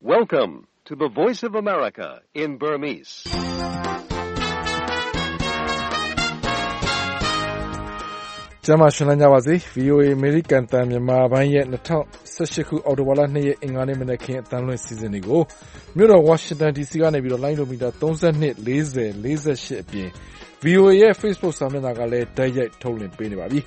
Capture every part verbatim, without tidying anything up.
Welcome to the Voice of America in Burmese. Jama Shalanyawasi, V O A American Time, Yamabanya, Natal, Sashiku, Odawala, Ingani Menaki, Tanlin season ago. Mura Washington, D C, and a line of me that don't send it laser, laser ship. V O A Facebook Samanagale, Dayat Tolin Penny.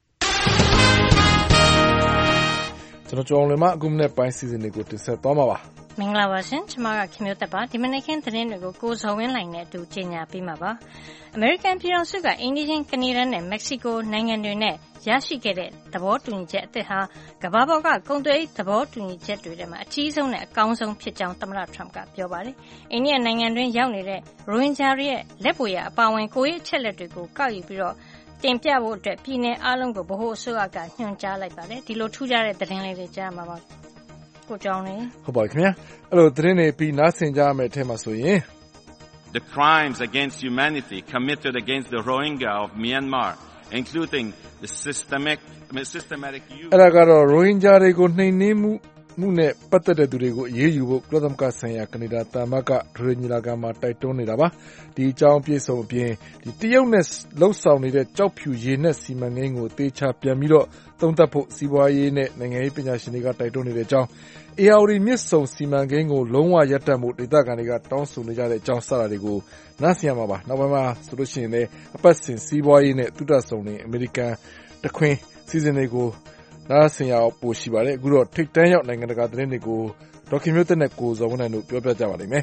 Jonah Gumne by season ago to set Tomawa. Mingla wasn't Chamaga Kimutaba, Dominican Tenengo goes home line to China Pimaba. American Piransuga, Indian, Canadian, and Mexico, Nangan, Yashi get it, the boat to jet the ha, Gababoga, Conde, the boat to jet to them, a cheese on a council pitch on Tamara Tramka, Piobari, Indian Nangan, Yawnire, Ruin Jaria, Lepuya, Bowen, Koya, Cheller to go, Kayu Biro. Tempia water, Pine, Alongo, Boho, Suaga, Hyunja like that, Dilo Tuja, the Henley Jama. Good Johnny. How about here? Hello, Drene P. Nothing Jam at Temasuye. The crimes against humanity committed against the Rohingya of Myanmar, including the systemic, systematic use. Elagaro Rohingya go name Mune Patata Durego, Yeyu, Gladamka Saya, Canada, Tamaka, Trinilagama, Taitonidaba, the Champions of Bien, the Tioness, low sounded, Chopu, Yenes, Simango, Techa, Piamiro, Tontapo, Siwaye, Nangapina, Shiniga, Taitonid, John. Eauri Misso, Simango, Loma Yatamu, the Daganiga, Tonsu, Nija, John Salarigo, Nasiamaba, Navama, Solution, a person, Siwaye, Tudasoni, America, the Queen, season ago. Nothing out Bushibare, good take ten out like a Gadrenigo, documented goes on and Piopa.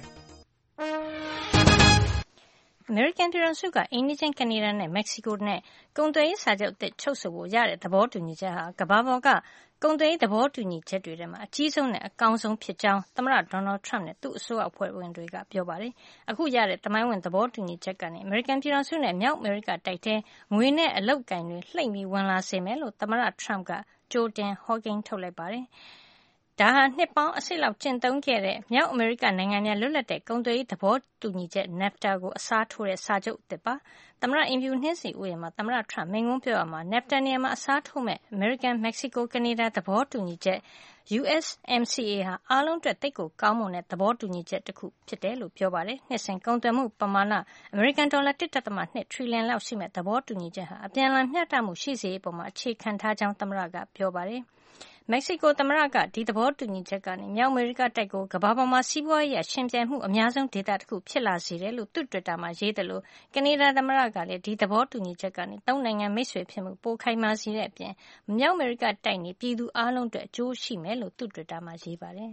American Piransuga, Indian, Canadian, and Mexico, Conde Sajot, the Choso, Yard, the boat to Nija, Gababoga, Conde, the boat to Nija, a cheese on a council pitchon, Tamara Donald Trump, two so upward when we got Piobari, a good yard at the mine when the boat to Nija, American Piransun and Mount America Tite, Winne a low kind, like me one last semelo, Tamara Trump. Jordan Hogging Tolebari. Daha Nippon a sail of Chenton Kere, Meow America Nangania Lulate, Conde the port to Nijet, Neptago, Sature, Sajo, Depa, Tamara immune Hesi, Uyama, Tamara Tram, Mengun Pioma, Neptaniama, Satume, American, Mexico, Canada, the port to Nijet, U S M C A, Alon Tretico, Calmon at the port to Nijet, the coup, Pitelu, Piobare, Nessen, Contamu, Pamana, American dollar Titamat, Net Trillion Lausim at the port to Nijet, a Pialan Yatamu, Shizi, Poma, Chick, Cantajam, Tamaraga, Piobare. Mexico Tamaraga, did the board to Nijagan, Meow America Tego, Gabama Siboya, Shemjamu, Amazon did that coup, Pilla Sirelu, Tutama, Jedelu, Canada Tamaraga, did the board to Nijagan, Downing and Miswip him, Bokaima Zirepian, Meow America Tiny, Pidu Alon, Joe Shimelo, Tutama Jibare.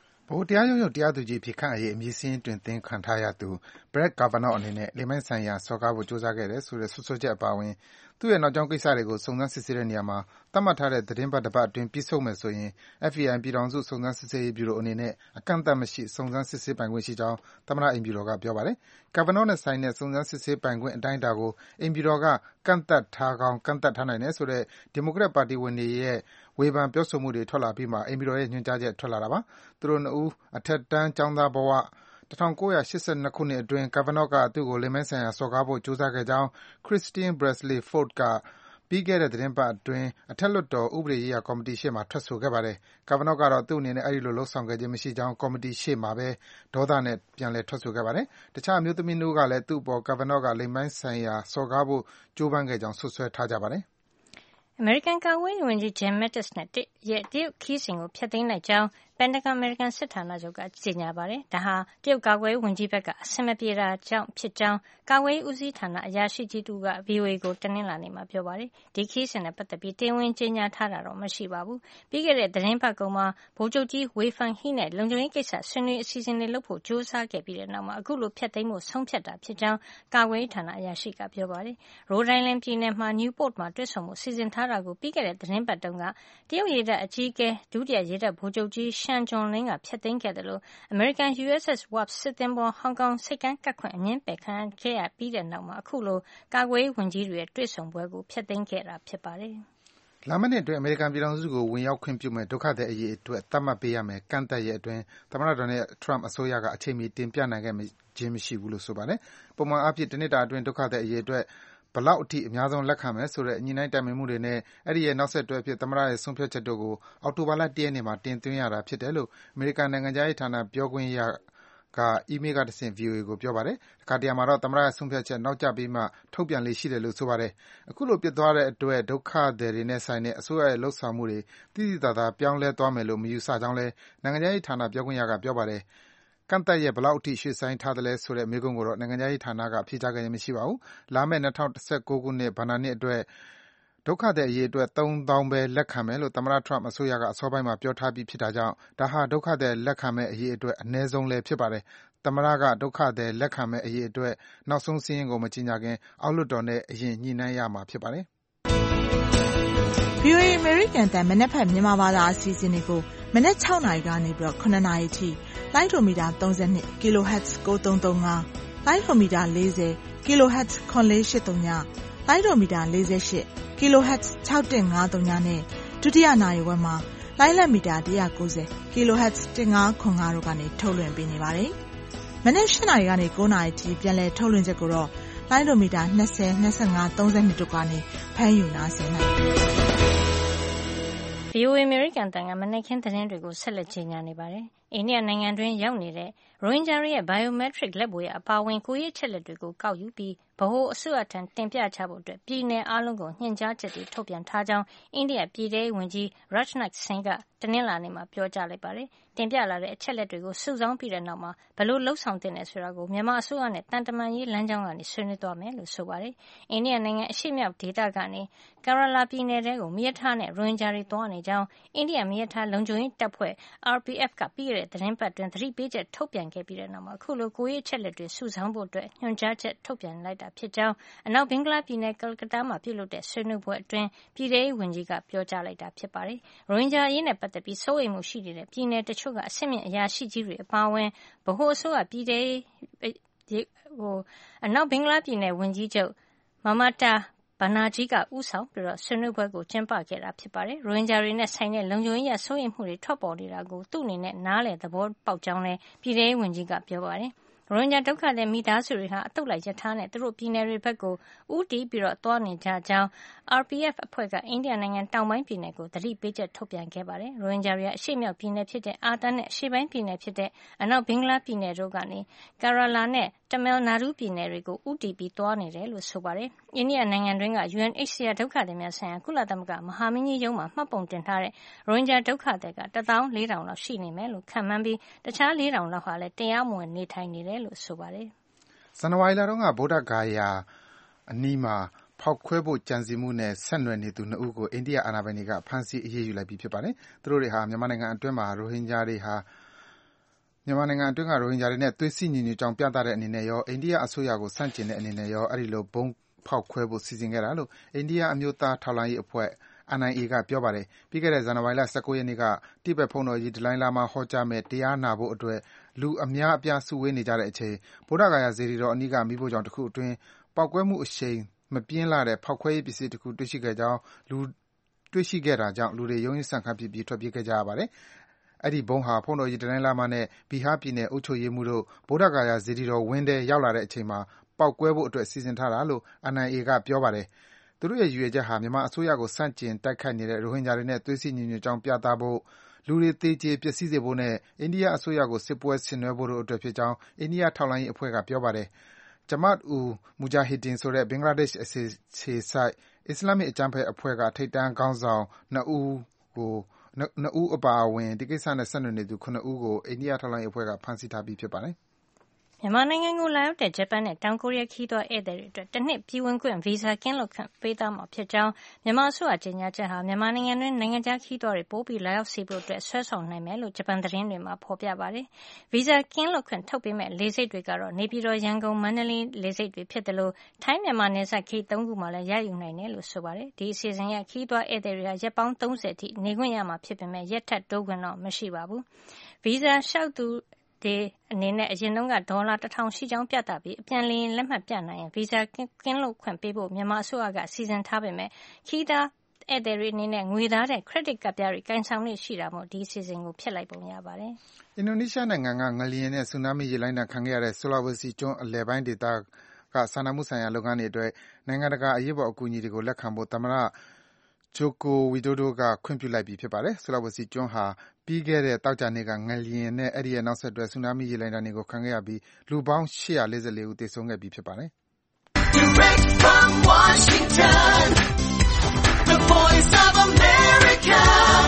Botiayo Diadu G P Kai, Missing to think Cantaya to Brett Governor on it, Lemensanya, Soka, Josagares, with a Soja Bowing. Tu and John Kisarigo, Sona Sicilianama, Tamatare, the Timba about doing Piso Mesoin, F E M Piranzu, Sona Sicily Bureau on it, a Canta Machi, Sona Sicily Banguichao, Tamara in Buroga Piovare, Governor signed Sona Sicily Banguin Dindago, in Buroga, Canta Tagon, Canta Tananes, or the Democrat Party when the year. Weban Piosomudi Tola Pima, Emiro Nunjaja Tolaraba, Throne U, a Tetan Chanda Boa, Tatankoya, Shisen Nakuni, Drain Kavanoka, Dugo, Lemens and Sogabo, Josaka Down, Christine Bresley, Fordka, Bigger at the Rempa, Drain, a Teloto, Ubri, a comedy shema, Trasu Gabare, Kavanoka, Tuni, Arilo Sanga, Jemishi Down, comedy shema, Dodanet, Pianle Trasu Gabare, the child Mutaminuga, let Tubo, Kavanoka, Lemens and Sogabo, Jubanga, Susu Tajabare. American Kawi, when you jam metasnet, yet deal kissing or petting like Jow, Pentagon American Satana Joga, Zinyabare, Daha, Deal Gaway, when Jibeka, Semapira, Jow, Pitjow, Gaway Uzitana, Yashi Jiduga, Viwe go Tanilani, Mapiobari, the kiss and a patapi, Tewin Jenya Tara, Mashibabu, bigger at the Rempa Goma, Pojoji, Wayfang Hinet, Lonjoinkesa, Sunny season Lopo, Josa, Gabila Nama, Gulu Petamo, Some Peta, Pitjow, Gaway Tana, Yashika Piobari, Rhode Island Pinema, Newport Madrisomo, season Tarago, bigger at the Rempa Donga, Deal Yeda, a Jike, Dudia Yeda, Pojoji, Shan John Linga, Petin Cadalo, American U S S Wap Sitembo, Hong Kong, Second Kakwan, Yempekan, Kea, Peter Nama, Kulo, Gaway, Wenjiri, Drison, Wego, Petin Kera, Pepare. Lamane to American Piranzugo, when you compute Doka de Ye to a Tamapiame, Canta Ye, Tamarone, Trump, Asoyaga, Chemi, Timpiana, Jimmy Shibulu Sobane, Poma Api Tenita, Doka de Ye, ဘလောက်အထိအများဆုံးလက်ခံမယ်ဆိုတဲ့ညှိနှိုင်းတိုင်ပင်မှုတွေနဲ့အဲဒီရဲ့နောက်ဆက်တွဲအဖြစ်သမ္မတရဲ့ဆုံးဖြတ်ချက်တို့ကိုအောက်တိုဘာလတစ်ရက်နေ့မှာတင်သွင်းရတာဖြစ်တယ်လို့အမေရိကန်နိုင်ငံခြားရေးဌာနပြောခွင့်ရကအီးမေးလ်ကတဆင့် ဗွီအိုအေ ကိုပြောပါတယ်။တခါတရံမှာတော့သမ္မတရဲ့ဆုံးဖြတ်ချက်နောက်ကျပြီးမှထုတ်ပြန်လေ့ရှိတယ်လို့ဆိုပါတယ်။အခုလိုဖြစ်သွားတဲ့အတွက်ဒုက္ခသည်တွေနဲ့ဆိုင်တဲ့အစိုးရရဲ့လုပ်ဆောင်မှုတွေသိသိသာသာပြောင်းလဲသွားမယ်လို့မယူဆကြောင်းလည်းနိုင်ငံခြားရေးဌာနပြောခွင့်ရကပြောပါတယ်။ကန့်သတ်ရက်ဘယ်လောက်အထိရွှေ့ဆိုင်းထားသလဲဆိုတဲ့မေးခွန်းကိုတော့နိုင်ငံခြားရေးဌာနကဖြေကြားခဲ့ခြင်းမရှိပါဘူး။လာမယ့်၂၀၁၉ခုနှစ်ဘဏ္ဍာနှစ်အတွက်ဒုက္ခသည်အရေအတွက်သုံးသောင်းပဲလက်ခံမယ်လို့သမ္မတ Trump အစိုးရကအစောပိုင်းမှာပြောထားပြီးဖြစ်တာကြောင့်ဒါဟာဒုက္ခသည်လက်ခံမယ့်အရေအတွက်အနည်းဆုံးလည်းဖြစ်ပါတယ်။သမ္မတကဒုက္ခသည်လက်ခံမယ့်အရေအတွက်နောက်ဆုံးစာရင်းကိုမကြေညာခင်အောက်လွှတ်တော်နဲ့အရင်ညှိနှိုင်းရမှာဖြစ်ပါတယ်။ ဗွီအိုအေ American တန်မနက်ဖြန်မြန်မာဘာသာအစီအစဉ်တွေကိုမနက်၆နာရီကနေပြီးတော့၇နာရီထိလိုင်းဒိုမီတာ၃၂ kilohertz ၉၃၃၅ လိုင်းဒိုမီတာ၄၀ kilohertz ၇၄၈၃ လိုင်းဒိုမီတာ၄၈ kilohertz ၆၁၅၃နဲ့ဒုတိယနာရီဝက်မှာလိုင်းလက်မီတာ၁၉၀ kilohertz ၁၅၇၅တို့ကနေထုတ်လွှင့်ပေးနေပါတယ်။မနက်၈နာရီကနေ၉နာရီထိပြန်လည်ထုတ်လွှင့်ချက်ကိုတော့လိုင်းဒိုမီတာ၂၀ ၂၅ ၃၂တို့ကနေဖမ်းယူနားဆင်နိုင်ပါတယ်။ဗွီအိုအေ American တန်ကမနက်ခင်းသတင်းတွေကိုဆက်လက်ကြေညာနေပါတယ်။အိန္ဒိယနိုင်ငံတွင်းရောက်နေတဲ့ရိုဟင်ဂျာတွေရဲ့ biometric လက်ဗွေအပါအဝင်ကိုယ်ရေးအချက်လက်တွေကိုကောက်ယူပြီးဗဟိုအစိုးရထံတင်ပြချဖို့အတွက်ပြည်နယ်အားလုံးကိုညွှန်ကြားချက်တွေထုတ်ပြန်ထားကြောင်းအိန္ဒိယပြည်ထဲရေးဝန်ကြီး Rajnath Singh ကတနင်္လာနေ့မှာပြောကြားလိုက်ပါတယ်။တင်ပြလာတဲ့အချက်လက်တွေကိုစုဆောင်းပြီးတဲ့နောက်မှာဘယ်လိုလှုပ်ဆောင်သင့်တယ်ဆိုတာကိုမြန်မာအစိုးရနဲ့တန်တမာရေးလမ်းကြောင်းကနေဆွေးနွေးသွားမယ်လို့ဆိုပါတယ်။အိန္ဒိယနိုင်ငံအရှေ့မြောက်ဒေသကနေ Kerala ပြည်နယ်ထဲကိုမီးရထားနဲ့ရိုဟင်ဂျာတွေသွားနေကြောင်းအိန္ဒိယမီးရထားလုံခြုံရေးတပ်ဖွဲ့ R P F ကပြီးခဲ့တဲ့သတင်းပတ်တွင်သတိပေးချက်ထုတ်ပြန်ခဲ့ပြီးတဲ့နောက်မှာအခုလိုကိုယ်ရေးအချက်လက်တွေစုဆောင်းဖို့အတွက်ညွှန်ကြားချက်ထုတ်ပြန်လိုက်တာဖြစ်ကြောင်းအနောက်ဘင်္ဂလားပြည်နယ်ကယ်လကတားမှာပြုလုပ်တဲ့ဆွေးနွေးပွဲအတွင်းပြည်ထဲရေးဝန်ကြီးကပြောကြားလိုက်တာဖြစ်ပါတယ်။ရိုဟင်ဂျာအရေးနဲ့ပတ်သက်ပြီးစိုးရိမ်မှုရှိနေတဲ့ပြည်နယ်တချို့ကအဆင့်မြင့်အရာရှိကြီးတွေအပါအဝင်ဗဟိုအစိုးရပြည်ထဲရေးဟိုအနောက်ဘင်္ဂလားပြည်နယ်ဝန်ကြီးချုပ် Mamata Banerjee ကဦးဆောင်ပြီးတော့ဆွေးနွေးပွဲကိုကျင်းပခဲ့တာဖြစ်ပါတယ်။ရိုဟင်ဂျာတွေနဲ့ဆိုင်တဲ့လုံခြုံရေးရစိုးရိမ်မှုတွေထွက်ပေါ်နေတာကိုသူ့အနေနဲ့နားလည်သဘောပေါက်ကြောင်းလည်းပြည်ထဲရေးဝန်ကြီးကပြောပါတယ်။ရိုဟင်ဂျာဒုက္ခသည်မိသားစုတွေဟာအတုလိုက်ရထားနဲ့သူတို့ပြည်နယ်တွေဘက်ကိုဦးတည်ပြီးတော့သွားနေကြကြောင်း R P F အဖွဲ့ကအိန္ဒိယနိုင်ငံတောင်ပိုင်းပြည်နယ်ကိုသတိပေးချက်ထုတ်ပြန်ခဲ့ပါတယ်။ရိုဟင်ဂျာတွေကအရှေ့မြောက်ပြည်နယ်ဖြစ်တဲ့အာသံနဲ့အရှေ့ပိုင်းပြည်နယ်ဖြစ်တဲ့အနောက်ဘင်္ဂလားပြည်နယ်တို့ကနေ Kerala နဲ့ Tamil Nadu ပြည်နယ်တွေကိုဦးတည်ပြီးသွားနေတယ်လို့ဆိုပါတယ်။အိန္ဒိယနိုင်ငံတွင်းက U N H C R ဒုက္ခသည်များဆိုင်ရာကုလသမဂ္ဂမဟာမင်းကြီးရုံးမှာမှတ်ပုံတင်ထားတဲ့ရိုဟင်ဂျာဒုက္ခသည်ကတစ်သောင်းလေးထောင်လောက်ရှိနေမယ်လို့ခန့်မှန်းပြီးတခြားလေးထောင်လောက်ဟာလည်းတရားမဝင်နေထိုင်နေတယ်လို့ဆိုပါတယ်။ဇန်နဝါရီလတုန်းကဗုဒ္ဓဂါယာအနီးမှာဖောက်ခွဲဖို့ကြံစည်မှုနဲ့ဆက်နွယ်နေသူနှစ်ဦးကိုအိန္ဒိယအာဏာပိုင်တွေကဖမ်းဆီးအရေးယူလိုက်ပြီဖြစ်ပါတယ်။သူတို့တွေဟာမြန်မာနိုင်ငံအတွင်းမှာရိုဟင်ဂျာတွေဟာမြန်မာနိုင်ငံအတွင်းကရိုဟင်ဂျာတွေနဲ့သွေးစည်းညီညွတ်ကြောင်းပြသတဲ့အနေနဲ့ရောအိန္ဒိယအစိုးရကိုဆန့်ကျင်တဲ့အနေနဲ့ရောအဲဒီလိုဗုံးဖောက်ခွဲဖို့စီစဉ်ခဲ့တာလို့အိန္ဒိယအမျိုးသားထောက်လှမ်းရေးအဖွဲ့ N I A ကပြောပါတယ်။ပြီးခဲ့တဲ့ဇန်နဝါရီလ၁၉ရက်နေ့ကတိဘက်ဘုန်းတော်ကြီးဒလိုင်းလာမာဟောကြားမဲ့တရားနာဖို့အတွက်လူအများအပြားစုဝေးနေကြတဲ့အချိန်ဗုဒ္ဓဂါယာစေတီတော်အနီးကမီးဖိုချောင်တစ်ခုအတွင်းပေါက်ကွဲမှုအရှိန်မပြင်းလှတဲ့ဖောက်ခွဲရေးပစ္စည်းတစ်ခုတွေ့ရှိခဲ့ကြောင်းလူတွေ့ရှိခဲ့တာကြောင့်လူတွေရုန်းရင်းဆန်ခတ်ဖြစ်ပြီးထွက်ပြေးခဲ့ကြရပါတယ်။အဲဒီဘုံဟာဘုန်းတော်ကြီးဒလိုင်းလာမာနဲ့ဘီဟာပြည်နယ်အုပ်ချုပ်ရေးမှူးတို့ဗုဒ္ဓဂါယာစေတီတော်ဝင်းထဲရောက်လာတဲ့အချိန်မှာပေါက်ကွဲဖို့အတွက်စီစဉ်ထားတာလို့ N I A ကပြောပါတယ်။သူတို့ရဲ့ရည်ရွယ်ချက်ဟာမြန်မာအစိုးရကိုဆန့်ကျင်တိုက်ခိုက်နေတဲ့ရိုဟင်ဂျာတွေနဲ့သွေးစည်းညီညွတ်ကြောင်းပြသဖို့လူတွေသေကျေပျက်စီးစေဖို့နဲ့အိန္ဒိယအစိုးရကိုစစ်ပွဲဆင်နွှဲဖို့တို့အတွက်ဖြစ်ကြောင်းအိန္ဒိယထောက်လှမ်းရေးအဖွဲ့ကပြောပါတယ်။ Jamaat-ul-Mujahideen ဆိုတဲ့ဘင်္ဂလားဒေ့ရှ်အခြေစိုက်အစ္စလာမ်အကြမ်းဖက်အဖွဲ့ကထိပ်တန်းခေါင်းဆောင်နှစ်ဦးကိုနှစ်ဦးအပါအဝင်ဒီကိစ္စနဲ့ဆက်နွယ်နေသူခုနစ်ဦးကိုအိန္ဒိယထောက်လှမ်းရေးအဖွဲ့ကဖမ်းဆီးထားပြီးဖြစ်ပါတယ်။မြန်မာနိုင်ငံကိုလာရောက်တဲ့ဂျပန်နဲ့တောင်ကိုရီးယားခရီးသွားဧည့်သည်တွေအတွက်တစ်နှစ်ပြည်ဝင်ခွင့်ဗီဇာကင်းလွတ်ခွင့်ပေးသွားမှာဖြစ်ကြောင်းမြန်မာအစိုးရကြေညာချက်ဟာမြန်မာနိုင်ငံတွင်းနိုင်ငံခြားခရီးသွားတွေပိုပြီးလာရောက်စေဖို့အတွက်ဆွဲဆောင်နိုင်မယ်လို့ဂျပန်သတင်းတွေမှာဖော်ပြပါတယ်။ဗီဇာကင်းလွတ်ခွင့်ထုတ်ပေးမဲ့လေဆိပ်တွေကတော့နေပြည်တော်ရန်ကုန်မန္တလေးလေဆိပ်တွေဖြစ်တယ်လို့ထိုင်းမြန်မာနယ်စပ်ခရီးသုံးခုမှာလည်းရယူနိုင်တယ်လို့ဆိုပါတယ်။ဒီအစီအစဉ်ရဲ့ခရီးသွားဧည့်သည်တွေကရက်ပေါင်းသုံးဆယ်အထိနေခွင့်ရမှာဖြစ်ပေမဲ့ရက်ထပ်တိုးခွင့်တော့မရှိပါဘူး။ဗီဇာလျှောက်သူဒီအနေနဲ့အရင်တုန်းကဒေါ်လာတစ်ထောင်ရှိကြောင်းပြသပြီးအပြန်လည်လက်မှတ်ပြနိုင်ရင်ဗီဇာကင်းလွတ်ခွင့်ပေးဖို့မြန်မာအစိုးရကစီစဉ်ထားပေမဲ့ခီးသားဧည့်သည်တွေအနေနဲ့ငွေသားတဲ့ credit ကဒ်ပြားတွေကင်ဆောင်နေရှိတာမို့ဒီအစီအစဉ်ကိုဖျက်လိုက်ပုံရပါတယ်။အင်ဒိုနီးရှားနိုင်ငံကငလျင်နဲ့ဆူနာမီရေလှိုင်းဒဏ်ခံခဲ့ရတဲ့ Sulawesi ကျွန်းအလယ်ပိုင်းဒေသကစာနာမှုဆိုင်ရာလုပ်ငန်းတွေအတွက်နိုင်ငံတကာအရေးပေါ်အကူအညီတွေကိုလက်ခံဖို့သမ္မတ Joko Widodo ကခွင့်ပြုလိုက်ပြီဖြစ်ပါတယ်။ Sulawesi ကျွန်းဟာပြီးခဲ့တဲ့သောကြာနေ့ကငလျင်နဲ့အဲဒီရဲ့နောက်ဆက်တွဲဆူနာမီရေလှိုင်းဒဏ်တွေကိုခံခဲ့ရပြီးလူပေါင်းeight hundred forty-fourဦးသေဆုံးခဲ့ပြီးဖြစ်ပါတယ်။ Direct from Washington, the Voice of America,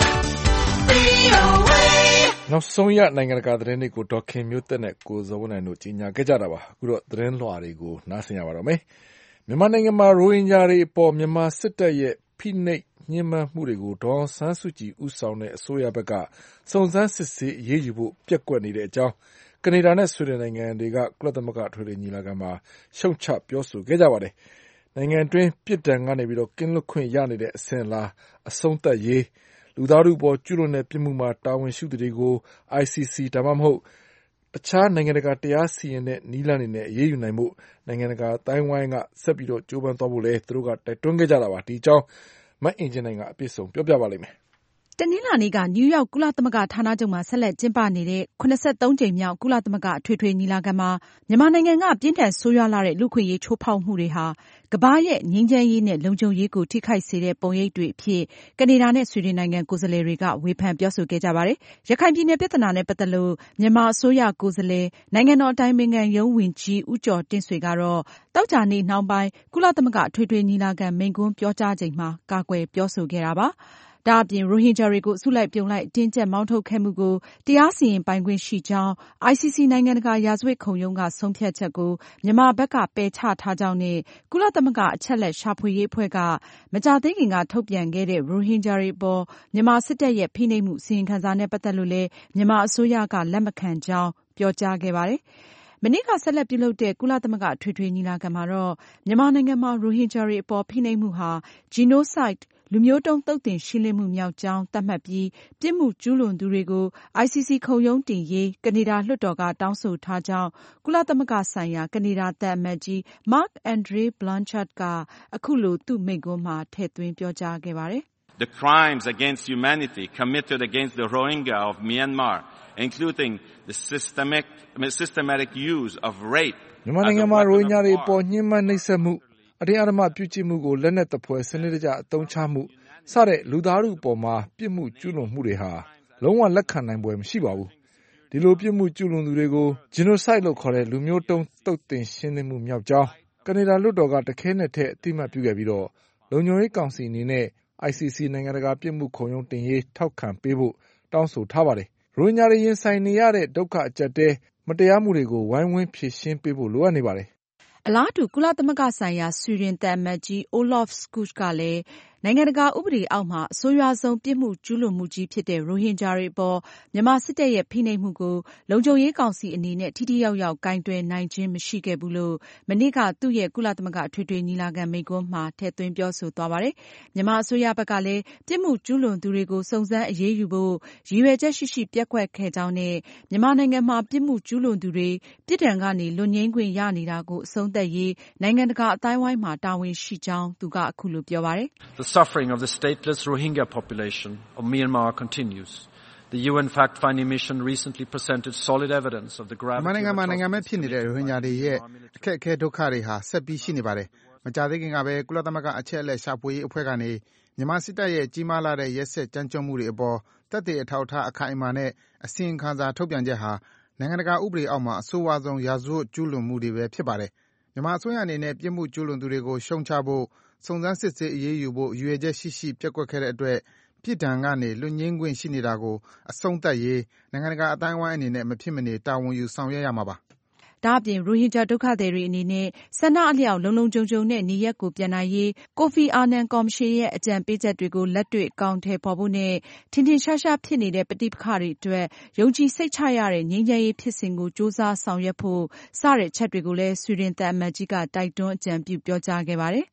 V O A နောက်ဆုံးရနိုင်ငံတကာသတင်းတွေကိုဒေါ်ခင်မျိုးသက်နဲ့ကိုဇော်ဝင်းနိုင်တို့ကြီးညာခဲ့ကြတာပါအခုတော့သတင်းလွှာတွေကိုနားဆင်ရပါတော့မယ်မြန်မာနိုင်ငံမှာရိုဟင်ဂျာတွေအပေါ်မြန်မာစစ်တပ်ရဲ့ဖိနှိပ်ညှဉ်းပန်းမှုတွေကိုဒေါ်အောင်ဆန်းစုကြည်ဦးဆောင်တဲ့အစိုးရဘက်ကစုံစမ်းစစ်ဆေးအရေးယူဖို့ပျက်ကွက်နေတဲ့အကြောင်းကနေဒါနဲ့ဆွီဒင်နိုင်ငံတွေကကုလသမဂ္ဂထွေထွေညီလာခံမှာရှုံချပြောဆိုခဲ့ကြပါတယ်နိုင်ငံတွင်းပြစ်ဒဏ်ကနေပြီးတော့ကင်းလွတ်ခွင့်ရနေတဲ့အစဉ်လာအဆုံးသတ်ရေးလူသားထုပေါ်ကျူးလွန်တဲ့ပြစ်မှုမှာတာဝန်ရှိသူတွေကို I C C ဒါမှမဟုတ်တခြားနိုင်ငံတကာတရားစီရင်တဲ့နည်းလမ်းတွေနဲ့အရေးယူနိုင်ဖို့နိုင်ငံတကာအသိုင်းအဝိုင်းကဆက်ပြီးတော့ကြိုးပမ်းသွားဖို့လည်းသူတို့ကတိုက်တွန်းခဲ့ကြတာပါဒီအကြောင်းမအင်ဂျင်နိုင်ကအပြည့်စုံပြောပြပါလိမ့်မယ်တနင်္လာနေ့ကနယူးယောက်ကုလသမဂ္ဂဌာနချုပ်မှာဆက်လက်ကျင်းပနေတဲ့၇၃ကြိမ်မြောက်ကုလသမဂ္ဂအထွေထွေညီလာခံမှာမြန်မာနိုင်ငံကပြင်းထန်ဆိုးရွားလာတဲ့လူ့အခွင့်အရေးချိုးဖောက်မှုတွေဟာကမ္ဘာရဲ့ငြိမ်းချမ်းရေးနဲ့လုံခြုံရေးကိုထိခိုက်စေတဲ့ပုံရိပ်တွေအဖြစ်ကနေဒါနဲ့ဆွီဒင်နိုင်ငံကိုယ်စားလှယ်တွေကဝေဖန်ပြောဆိုခဲ့ကြပါတယ်။ရခိုင်ပြည်နယ်ပြဿနာနဲ့ပတ်သက်လို့မြန်မာအစိုးရကိုယ်စားလှယ်နိုင်ငံတော်အတိုင်ပင်ခံရုံးဝန်ကြီးဦးကျော်တင့်ဆွေကတော့သောကြာနေ့နှောင်းပိုင်းကုလသမဂ္ဂအထွေထွေညီလာခံမိန့်ခွန်းပြောကြားချိန်မှာကာကွယ်ပြောဆိုခဲ့တာပါ။ဒါအပြင်ရိုဟင်ဂျာတွေကိုအစုလိုက်ပြုံလိုက်အတင်းအကျပ်မောင်းထုတ်ခဲ့မှုကိုတရားစီရင်ပိုင်ခွင့်ရှိကြောင်း I C C နိုင်ငံတကာရာဇဝတ်ခုံရုံးကဆုံးဖြတ်ချက်ကိုမြန်မာဘက်ကပယ်ချထားကြောင်းနဲ့ကုလသမဂ္ဂအချက်အလက်ရှာဖွေရေးအဖွဲ့ကမကြာသေးခင်ကထုတ်ပြန်ခဲ့တဲ့ရိုဟင်ဂျာတွေအပေါ်မြန်မာစစ်တပ်ရဲ့ဖိနှိပ်မှုအစီရင်ခံစာနဲ့ပတ်သက်လို့လည်းမြန်မာအစိုးရကလက်မခံကြောင်းပြောကြားခဲ့ပါတယ်။မနေ့ကဆက်လက်ပြုလုပ်တဲ့ကုလသမဂ္ဂအထွေထွေညီလာခံမှာတော့မြန်မာနိုင်ငံမှာရိုဟင်ဂျာတွေအပေါ်ဖိနှိပ်မှုဟာ Genocide လူမျိုးတုံးသုတ်သင်ရှင်းလင်းမှုမြောက်ကြောင်းသတ်မှတ်ပြီးပြစ်မှုကျူးလွန်သူတွေကို I C C ခုံရုံးတင်ရေးကနေဒါလွှတ်တော်ကတောင်းဆိုထားကြောင်းကုလသမဂ္ဂဆိုင်ရာကနေဒါသံအမတ်ကြီး Marc-André Blanchard ကအခုလိုသူ့မိန့်ခွန်းမှာထည့်သွင်းပြောကြားခဲ့ပါတယ်။ The crimes against humanity committed against the Rohingya of Myanmar, including the systemic, systematic use of rape. မြန်မာနိုင်ငံမှာရိုဟင်ဂျာတွေအပေါ်ညှဉ်းပန်းနှိပ်စက်မှုအတင်းအဓမ္မပြုကျင့်မှုကိုလက်နက်သဖွယ်စနစ်တကျအသုံးချမှုစတဲ့လူသားထုအပေါ်မှာပြစ်မှုကျူးလွန်မှုတွေဟာလုံးဝလက်ခံနိုင်ဖွယ်မရှိပါဘူး။ဒီလိုပြစ်မှုကျူးလွန်သူတွေကို Genocide လို့ခေါ်တဲ့လူမျိုးတုံးသုတ်သင်ရှင်းလင်းမှုမြောက်ကြောင်းကနေဒါလွှတ်တော်ကတခဲနက်ထဲအတိအမှတ်ပြုခဲ့ပြီးတော့လုံခြုံရေးကောင်စီအနေနဲ့ I C C နိုင်ငံတကာပြစ်မှုခုံရုံးတင်ရေးထောက်ခံပေးဖို့တောင်းဆိုထားပါတယ်။ရိုဟင်ဂျာတွေရင်ဆိုင်နေရတဲ့ဒုက္ခအကျပ်တဲမတရားမှုတွေကိုဝိုင်းဝန်းဖြေရှင်းပေးဖို့လိုအပ်နေပါတယ်။အလားတူကုလသမဂ္ဂဆိုင်ရာဆွီဒင်သံအမတ်ကြီး Olof Skoog ကလည်းနိုင်ငံတကာဥပဒေအောက်မှာအဆိုးရွားဆုံးပြစ်မှုကျူးလွန်မှုကြီးဖြစ်တဲ့ရိုဟင်ဂျာတွေအပေါ်မြန်မာစစ်တပ်ရဲ့ဖိနှိပ်မှုကိုလုံခြုံရေးကောင်စီအနေနဲ့ထိထိရောက်ရောက်ကိုင်တွယ်နိုင်ခြင်းမရှိခဲ့ဘူးလို့မနေ့ကသူ့ရဲ့ကုလသမဂ္ဂအထွေထွေညီလာခံမိန့်ခွန်းမှာထည့်သွင်းပြောဆိုသွားပါတယ်။မြန်မာအစိုးရဘက်ကလည်းပြစ်မှုကျူးလွန်သူတွေကိုစုံစမ်းအရေးယူဖို့ရည်ရွယ်ချက်ရှိရှိပျက်ကွက်ခဲ့ကြောင်းနဲ့မြန်မာနိုင်ငံမှာပြစ်မှုကျူးလွန်သူတွေပြစ်ဒဏ်ကနေလွတ်ငြိမ်းခွင့်ရနေတာကိုအဆုံးသတ်ရေးနိုင်ငံတကာအသိုင်းအဝိုင်းမှာတာဝန်ရှိကြောင်းသူကအခုလိုပြောပါတယ်။ The suffering of the stateless Rohingya population of Myanmar continues. The U N fact-finding mission recently presented solid evidence of the gravity of the နိုင်ငံမှာနိုင်ငံမဲ့ဖြစ်နေတဲ့ရိုဟင်ဂျာတွေရဲ့အခက်အခဲဒုက္ခတွေဟာဆက်ပြီးရှိနေပါတယ်။မကြာသေးခင်ကပဲကုလသမဂ္ဂအချက်အလက်ရှာဖွေရေးအဖွဲ့ကနေမြန်မာစစ်တပ်ရဲ့ကြီးမားလာတဲ့ရက်စက်ကြမ်းကြုတ်မှုတွေအပေါ်သက်သေအထောက်အထားအခိုင်အမာနဲ့အစီရင်ခံစာထုတ်ပြန်ချက်ဟာနိုင်ငံတကာဥပဒေအောက်မှာအဆိုးဝါးဆုံးရာဇဝတ်ကျူးလွန်မှုတွေပဲဖြစ်ပါတယ်။မြန်မာအစိုးရအနေနဲ့ပြစ်မှုကျူးလွန်သူတွေကိုရှုံချဖို့စုံစမ်းစစ်ဆေးအရေးယူဖို့ရည်ရွယ်ချက်ရှိရှိပျက်ကွက်ခဲ့တဲ့အတွက်ပြစ်ဒဏ်ကနေလွတ်ငြိမ်းခွင့်ရှိနေတာကိုအဆုံးသတ်ရေးနိုင်ငံတကာအသိုင်းအဝိုင်းအနေနဲ့မဖြစ်မနေတာဝန်ယူဆောင်ရွက်ရမှာပါ။ဒါအပြင်ရိုဟင်ဂျာဒုက္ခသည်တွေအနေနဲ့ဆန္ဒအလျောက်လုံလုံခြုံခြုံနဲ့နေရပ်ကိုပြန်နိုင်ရေးကိုဖီအာနန်ကော်မရှင်ရဲ့အကြံပေးချက်တွေကိုလက်တွေ့အကောင်အထည်ဖော်ဖို့နဲ့ထင်ထင်ရှားရှားဖြစ်နေတဲ့ပဋိပက္ခတွေအတွက်ယုံကြည်စိတ်ချရတဲ့ငြိမ်းချမ်းရေးဖြစ်စဉ်ကိုကြိုးစားဆောင်ရွက်ဖို့စတဲ့အချက်တွေကိုလည်းဆွီဒင်သံအမတ်ကြီးကတိုက်တွန်းအကြံပြုပြောကြားခဲ့ပါတယ်။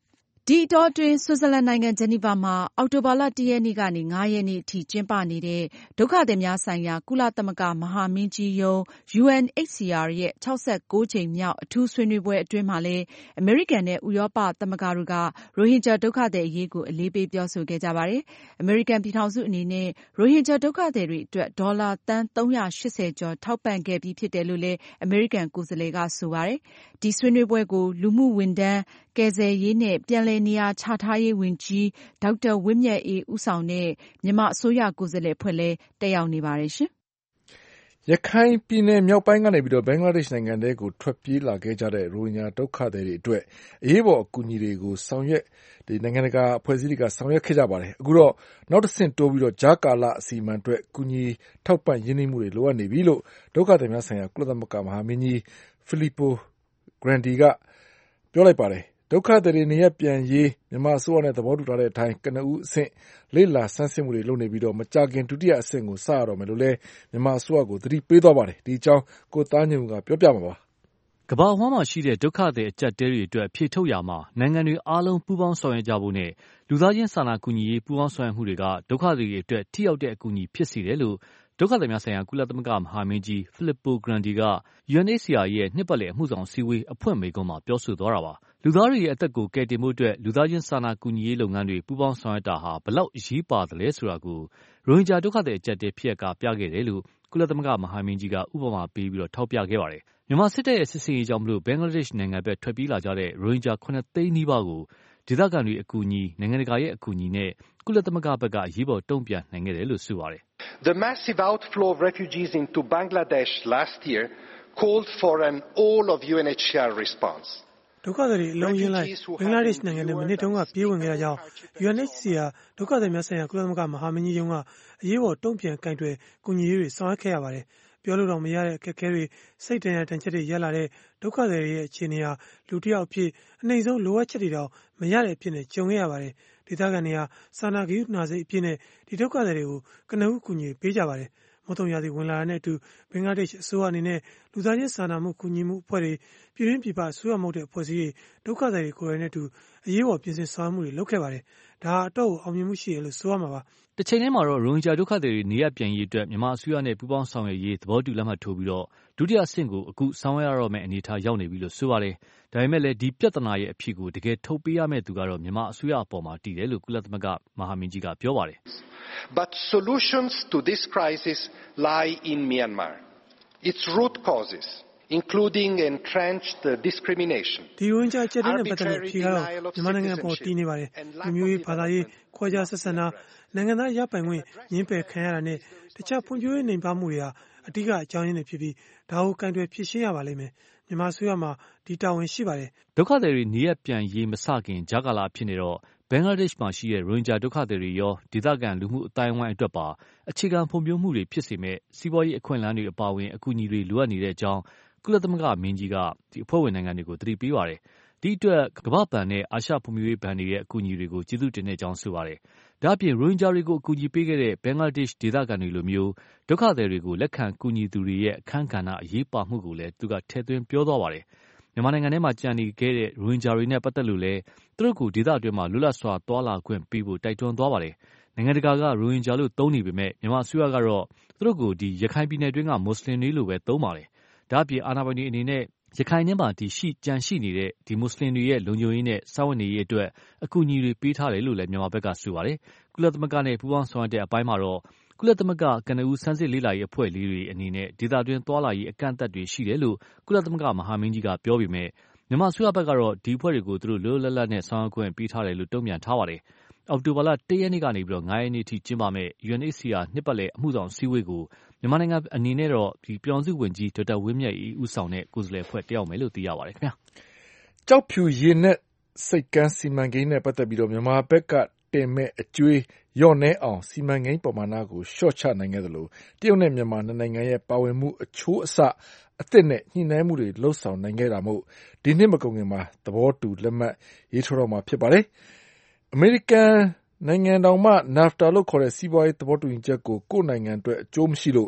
ဒီအတောအတွင်းဆွစ်ဇာလန်နိုင်ငံဂျနီဗာမှာအောက်တိုဘာလတရက်နေ့ကနေငါးရက်နေ့အထိကျင်းပနေတဲ့ဒုက္ခသည်များဆိုင်ရာကုလသမဂ္ဂမဟာမင်းကြီးရုံး ယူအန်အိတ်စီအာ ရဲ့ခြောက်ဆယ့်ကိုးကြိမ်မြောက်အထူးဆွေးနွေးပွဲအတွင်းမှာလည်းအမေရိကန်နဲ့ဥရောပသမဂ္ဂတို့ကရိုဟင်ဂျာဒုက္ခသည်အရေးကိုအလေးပေးပြောဆိုခဲ့ကြပါတယ်။အမေရိကန်ပြည်ထောင်စုအနေနဲ့ရိုဟင်ဂျာဒုက္ခသည်တွေအတွက်ဒေါ်လာသန်းသုံးရာရှစ်ဆယ်ကျော်ထောက်ပံ့ခဲ့ပြီးဖြစ်တယ်လို့လည်းအမေရိကန်ကိုယ်စားလှယ်ကဆိုပါတယ်။ဒီဆွေးနွေးပွဲကိုလူမှုဝန်ထမ်းကယ်ဆယ်ရေးနဲ့ပြန်လည်နေရာချထားရေးဝန်ကြီးဒေါက်တာဝင်းမြတ်အေးဦးဆောင်တဲ့မြန်မာအစိုးရကိုယ်စားလှယ်အဖွဲ့လည်းတက်ရောက်နေပါတယ်ရှင်။ရခိုင်ပြည်နယ်မြောက်ပိုင်းကနေပြီးတော့ဘင်္ဂလားဒေ့ရှ်နိုင်ငံထဲကိုထွက်ပြေးလာခဲ့ကြတဲ့ရိုဟင်ဂျာဒုက္ခသည်တွေအတွက်အရေးပေါ်အကူအညီတွေကိုဆောင်ရွက်ဒီနိုင်ငံတကာအဖွဲ့အစည်းတွေကဆောင်ရွက်ခဲ့ကြပါတယ်။အခုတော့နောက်တစ်ဆင့်တိုးပြီးတော့ဂျာကာလာအစီအမံအတွက်ကူညီထောက်ပံ့ရင်းနှီးမှုတွေလိုအပ်နေပြီလို့ဒုက္ခသည်များဆိုင်ရာကုလသမဂ္ဂမဟာမင်းကြီး Filippo Grandi ကပြောလိုက်ပါတယ်။ဒုက္ခသည်တွေနေရပ်ပြန်ရေးမြန်မာအစိုးရနဲ့သဘောတူထားတဲ့အတိုင်းကနဦးအဆင့်လေ့လာဆန်းစစ်မှုတွေလုပ်နေပြီးတော့မကြာခင်ဒုတိယအဆင့်ကိုစရတော့မယ်လို့လည်းမြန်မာအစိုးရကိုသတိပေးသွားပါတယ်။ဒီအကြောင်းကိုသားညွန့်ကပြောပြမှာပါ။ကမ္ဘာအဝှမ်းမှာရှိတဲ့ဒုက္ခသည်အကျပ်တဲတွေအတွက်ဖြေထုတ်ရာမှာနိုင်ငံတွေအားလုံးပူးပေါင်းဆောင်ရွက်ကြဖို့နဲ့လူသားချင်းစာနာကူညီရေးပူးပေါင်းဆောင်ရွက်မှုတွေကဒုက္ခသည်တွေအတွက်ထိရောက်တဲ့အကူအညီဖြစ်စေတယ်လို့ဒုက္ခသည်များဆိုင်ရာကုလသမဂ္ဂမဟာမင်းကြီး Filippo Grandi က ယူအန်အိတ်စီအာ ရဲ့နှစ်ပတ်လည်အမှုဆောင်အစည်းအဝေးအဖွင့်မိန့်ခွန်းမှာပြောဆိုသွားတာပါ။လူသားတွေရဲ့အသက်ကိုကယ်တင်ဖို့အတွက်လူသားချင်းစာနာကူညီရေးလုပ်ငန်းတွေပူးပေါင်းဆောင်ရွက်တာဟာဘလောက်အရေးပါသလဲဆိုတာကိုရိုဟင်ဂျာဒုက္ခသည်အကျပ်တဲဖြစ်ရပ်ကပြခဲ့တယ်လို့ကုလသမဂ္ဂမဟာမင်းကြီးကဥပမာပေးပြီးတော့ထောက်ပြခဲ့ပါတယ်။မြန်မာစစ်တပ်ရဲ့စစ်ဆေးရေးကြောင့်မလို့ဘင်္ဂလားဒေ့ရှ်နိုင်ငံဘက်ထွက်ပြေးလာကြတဲ့ရိုဟင်ဂျာခုနှစ်သိန်းနီးပါးကိုဒေသခံတွေအကူအညီနိုင်ငံတကာရဲ့အကူအညီနဲ့ကုလသမဂ္ဂဘက်ကအရေးပေါ်တုံ့ပြန်နိုင်ခဲ့တယ်လို့ဆိုပါတယ်။ The massive outflow of refugees into Bangladesh last year called for an all of ယူအန် အိုက်စီအာ response. ဒုက္ခသည်တွေအလုံးရင်းလိုက်ဘင်္ဂလားဒေ့ရှ်နိုင်ငံနဲ့မနစ်တုန်းကပြေးဝင်ခဲ့တာကြောင့် ယူအန် အိုက်စီအာ ဒုက္ခသည်များဆိုင်ရာကုလသမဂ္ဂမဟာမင်းကြီးရုံးကအရေးပေါ်တုံ့ပြန်ကင်တွယ်ကူညီရေးတွေဆောင်ရွက်ခဲ့ရပါတယ်။ပြောလို့တော့မရတဲ့အခက်အခဲတွေစိတ်တန်ရာတန်ချက်တွေရက်လာတဲ့ဒုက္ခသည်တွေရဲ့အခြေအနေဟာလူတစ်ယောက်အဖြစ်အနှိမ့်ဆုံးလိုအပ်ချက်တွေတောင်မရတဲ့အဖြစ်နဲ့ကြုံခဲ့ရပါတယ်။ဒေသခံတွေဟာစာနာဂရုဏာစိတ်အဖြစ်နဲ့ဒီဒုက္ခသည်တွေကိုကနဦးကူညီပေးကြပါတယ်။မုတ်တုံရာသီဝင်လာတဲ့နဲ့အတူဘင်္ဂလားဒေ့ရှ်အစိုးရအနေနဲ့လူသားချင်းစာနာမှုကူညီမှုအဖွဲ့တွေပြည်တွင်းပြည်ပအစိုးရမဟုတ်တဲ့အဖွဲ့အစည်းတွေဒုက္ခသည်တွေကိုယ်တိုင်နဲ့အတူအရေးပေါ်ပြင်ဆင်ဆောင်ရွက်မှုတွေလုပ်ခဲ့ပါတယ်။ဒါဟာအတော့အောင်မြင်မှုရှိတယ်လို့ဆိုရမှာပါ။တစ်ချိန်တည်းမှာတော့ရိုဟင်ဂျာဒုက္ခသည်တွေနေရပ်ပြန်ရေးအတွက်မြန်မာအစိုးရနဲ့ပူးပေါင်းဆောင်ရွက်ရေးသဘောတူလက်မှတ်ထိုးပြီးတော့ဒုတိယအဆင့်ကိုအခုဆောင်ရွက်ရတော့မယ့်အနေအထားရောက်နေပြီလို့ဆိုပါတယ်။ဒါပေမဲ့လည်းဒီပြဿနာရဲ့အဖြစ်ကိုတကယ်ထုတ်ပေးရမယ့်သူကတော့မြန်မာအစိုးရအပေါ်မှာတည်တယ်လို့ကုလသမဂ္ဂမဟာမင်းကြီးကပြောပါတယ်။ But solutions to this crisis lie in Myanmar. Its root causes including entrenched discrimination. ဒီရိုဟင်ဂျာအကျပ်တဲနဲ့ပတ်သက်လို့ဖြေကတော့မြန်မာနိုင်ငံပေါ်တည်နေပါတယ်။လူမျိုးရေးဘာသာရေးခွဲခြားဆက်ဆံတာနိုင်ငံသားရပိုင်ခွင့်ညှင်းပယ်ခံရတာနဲ့တခြားဖွံ့ဖြိုးရေးနှိမ်ပါမှုတွေဟာအဓိကအကြောင်းရင်းတွေဖြစ်ပြီးဒါကိုကင်တွယ်ဖြေရှင်းရပါလိမ့်မယ်။မြန်မာအစိုးရမှာဒီတာဝန်ရှိပါတယ်။ဒုက္ခသည်တွေနေရပ်ပြန်ရေးမစခင်ဂျာကာလာဖြစ်နေတော့ဘင်္ဂလားဒေ့ရှ်မှာရှိတဲ့ရိုဟင်ဂျာဒုက္ခသည်တွေရောဒေသခံလူမှုအတိုင်းအဝိုင်းအတွက်ပါအခြေခံဖွံ့ဖြိုးမှုတွေဖြစ်စေမဲ့စီးပွားရေးအခွင့်အလမ်းတွေအပါအဝင်အကူအညီတွေလိုအပ်နေတဲ့အကြောင်းကုလသမဂ္ဂမင်းကြီးကဒီအဖွဲ့ဝင်နိုင်ငံတွေကိုသတိပေးပါတယ်။ဒီအတွက်ကမ္ဘာ့ဘဏ်နဲ့အာရှဖွံ့ဖြိုးရေးဘဏ်တွေရဲ့အကူအညီတွေကိုကျေးဇူးတင်တဲ့အကြောင်းဆိုပါတယ်။ဒါ့အပြင်ရိုဟင်ဂျာတွေကိုအကူအညီပေးခဲ့တဲ့ဘင်္ဂလားဒေ့ရှ်ဒေသခံတွေလိုမျိုးဒုက္ခသည်တွေကိုလက်ခံကူညီသူတွေရဲ့အခန်းကဏ္ဍအရေးပါမှုကိုလည်းသူကထည့်သွင်းပြောသွားပါတယ်။မြန်မာနိုင်ငံထဲမှာကြံနေခဲ့တဲ့ရိုဟင်ဂျာတွေနဲ့ပတ်သက်လို့လည်းသူတို့ကိုဒေသအတွင်းမှာလွတ်လပ်စွာသွားလာခွင့်ပေးဖို့တိုက်တွန်းသွားပါတယ်။နိုင်ငံတကာကရိုဟင်ဂျာလို့သုံးနေပေမဲ့မြန်မာအစိုးရကတော့သူတို့ကိုဒီရခိုင်ပြည်နယ်တွင်းကမွတ်စလင်တွေလိုပဲသုံးပါတယ်။ဒါ့အပြင်အာဏာပိုင်တွေအနေနဲ့ရခိုင်ထဲမှာဒီရှိကြံရှိနေတဲ့ဒီမွတ်စလင်တွေရဲ့လုံခြုံရေးနဲ့စာဝတ်နေရေးအတွက်အကူအညီတွေပေးထားတယ်လို့လည်းမြန်မာဘက်ကဆိုပါတယ်။ကုလသမဂ္ဂနဲ့ပူးပေါင်းဆောင်ရွက်တဲ့အပိုင်းမှာတော့ကုလသမဂ္ဂကနဦးစမ်းစစ်လေ့လာရေးအဖွဲ့လေးတွေအနေနဲ့ဒေသတွင်းသွားလာရေးအကန့်အသတ်တွေရှိတယ်လို့ကုလသမဂ္ဂမဟာမင်းကြီးကပြောပေမဲ့မြန်မာအစိုးရဘက်ကတော့ဒီအဖွဲ့တွေကိုသူတို့လွတ်လွတ်လပ်လပ်နဲ့ဆောင်ရွက်ခွင့်ပေးထားတယ်လို့တုံ့ပြန်ထားပါတယ်။အောက်တိုဘာလတရက်နေ့ကနေပြီးတော့ငါးရက်နေ့ထိကျင်းပမယ့် ယူအန် အိတ် စီ အာ နှစ်ပတ်လည်အမှုဆောင်အစည်းအဝေးကိုမြန်မာနိုင်ငံအနေနဲ့တော့ဒီပြည်ထောင်စုဝန်ကြီးဒေါက်တာဝင်းမြတ်အေးဦးဆောင်တဲ့ကိုယ်စားလှယ်အဖွဲ့တက်ရောက်မယ်လို့သိရပါတယ်ခင်ဗျာ။ကျောက်ဖြူရေနက်စိတ်ကမ်းစီမံကိန်းနဲ့ပတ်သက်ပြီးတော့မြန်မာဘက်ကတင်မဲ့အကျွေးလျော့နှဲအောင်စီမံကိန်းပမာဏကိုလျှော့ချနိုင်ခဲ့သလိုတရုတ်နဲ့မြန်မာနှစ်နိုင်ငံရဲ့ပါဝင်မှုအချိုးအဆအသစ်နဲ့ညှိနှိုင်းမှုတွေလှုပ်ဆောင်နိုင်ခဲ့တာမို့ဒီနှစ်မကုန်ခင်မှာသဘောတူလက်မှတ်ရေးထိုးတော့မှာဖြစ်ပါတယ်။အမေရိကန်နိုင်ငံတော်မှ NAFTA လို့ခေါ်တဲ့စီးပွားရေးသဘောတူညီချက်ကိုကိုယ့်နိုင်ငံအတွက်အကျိုးမရှိလို့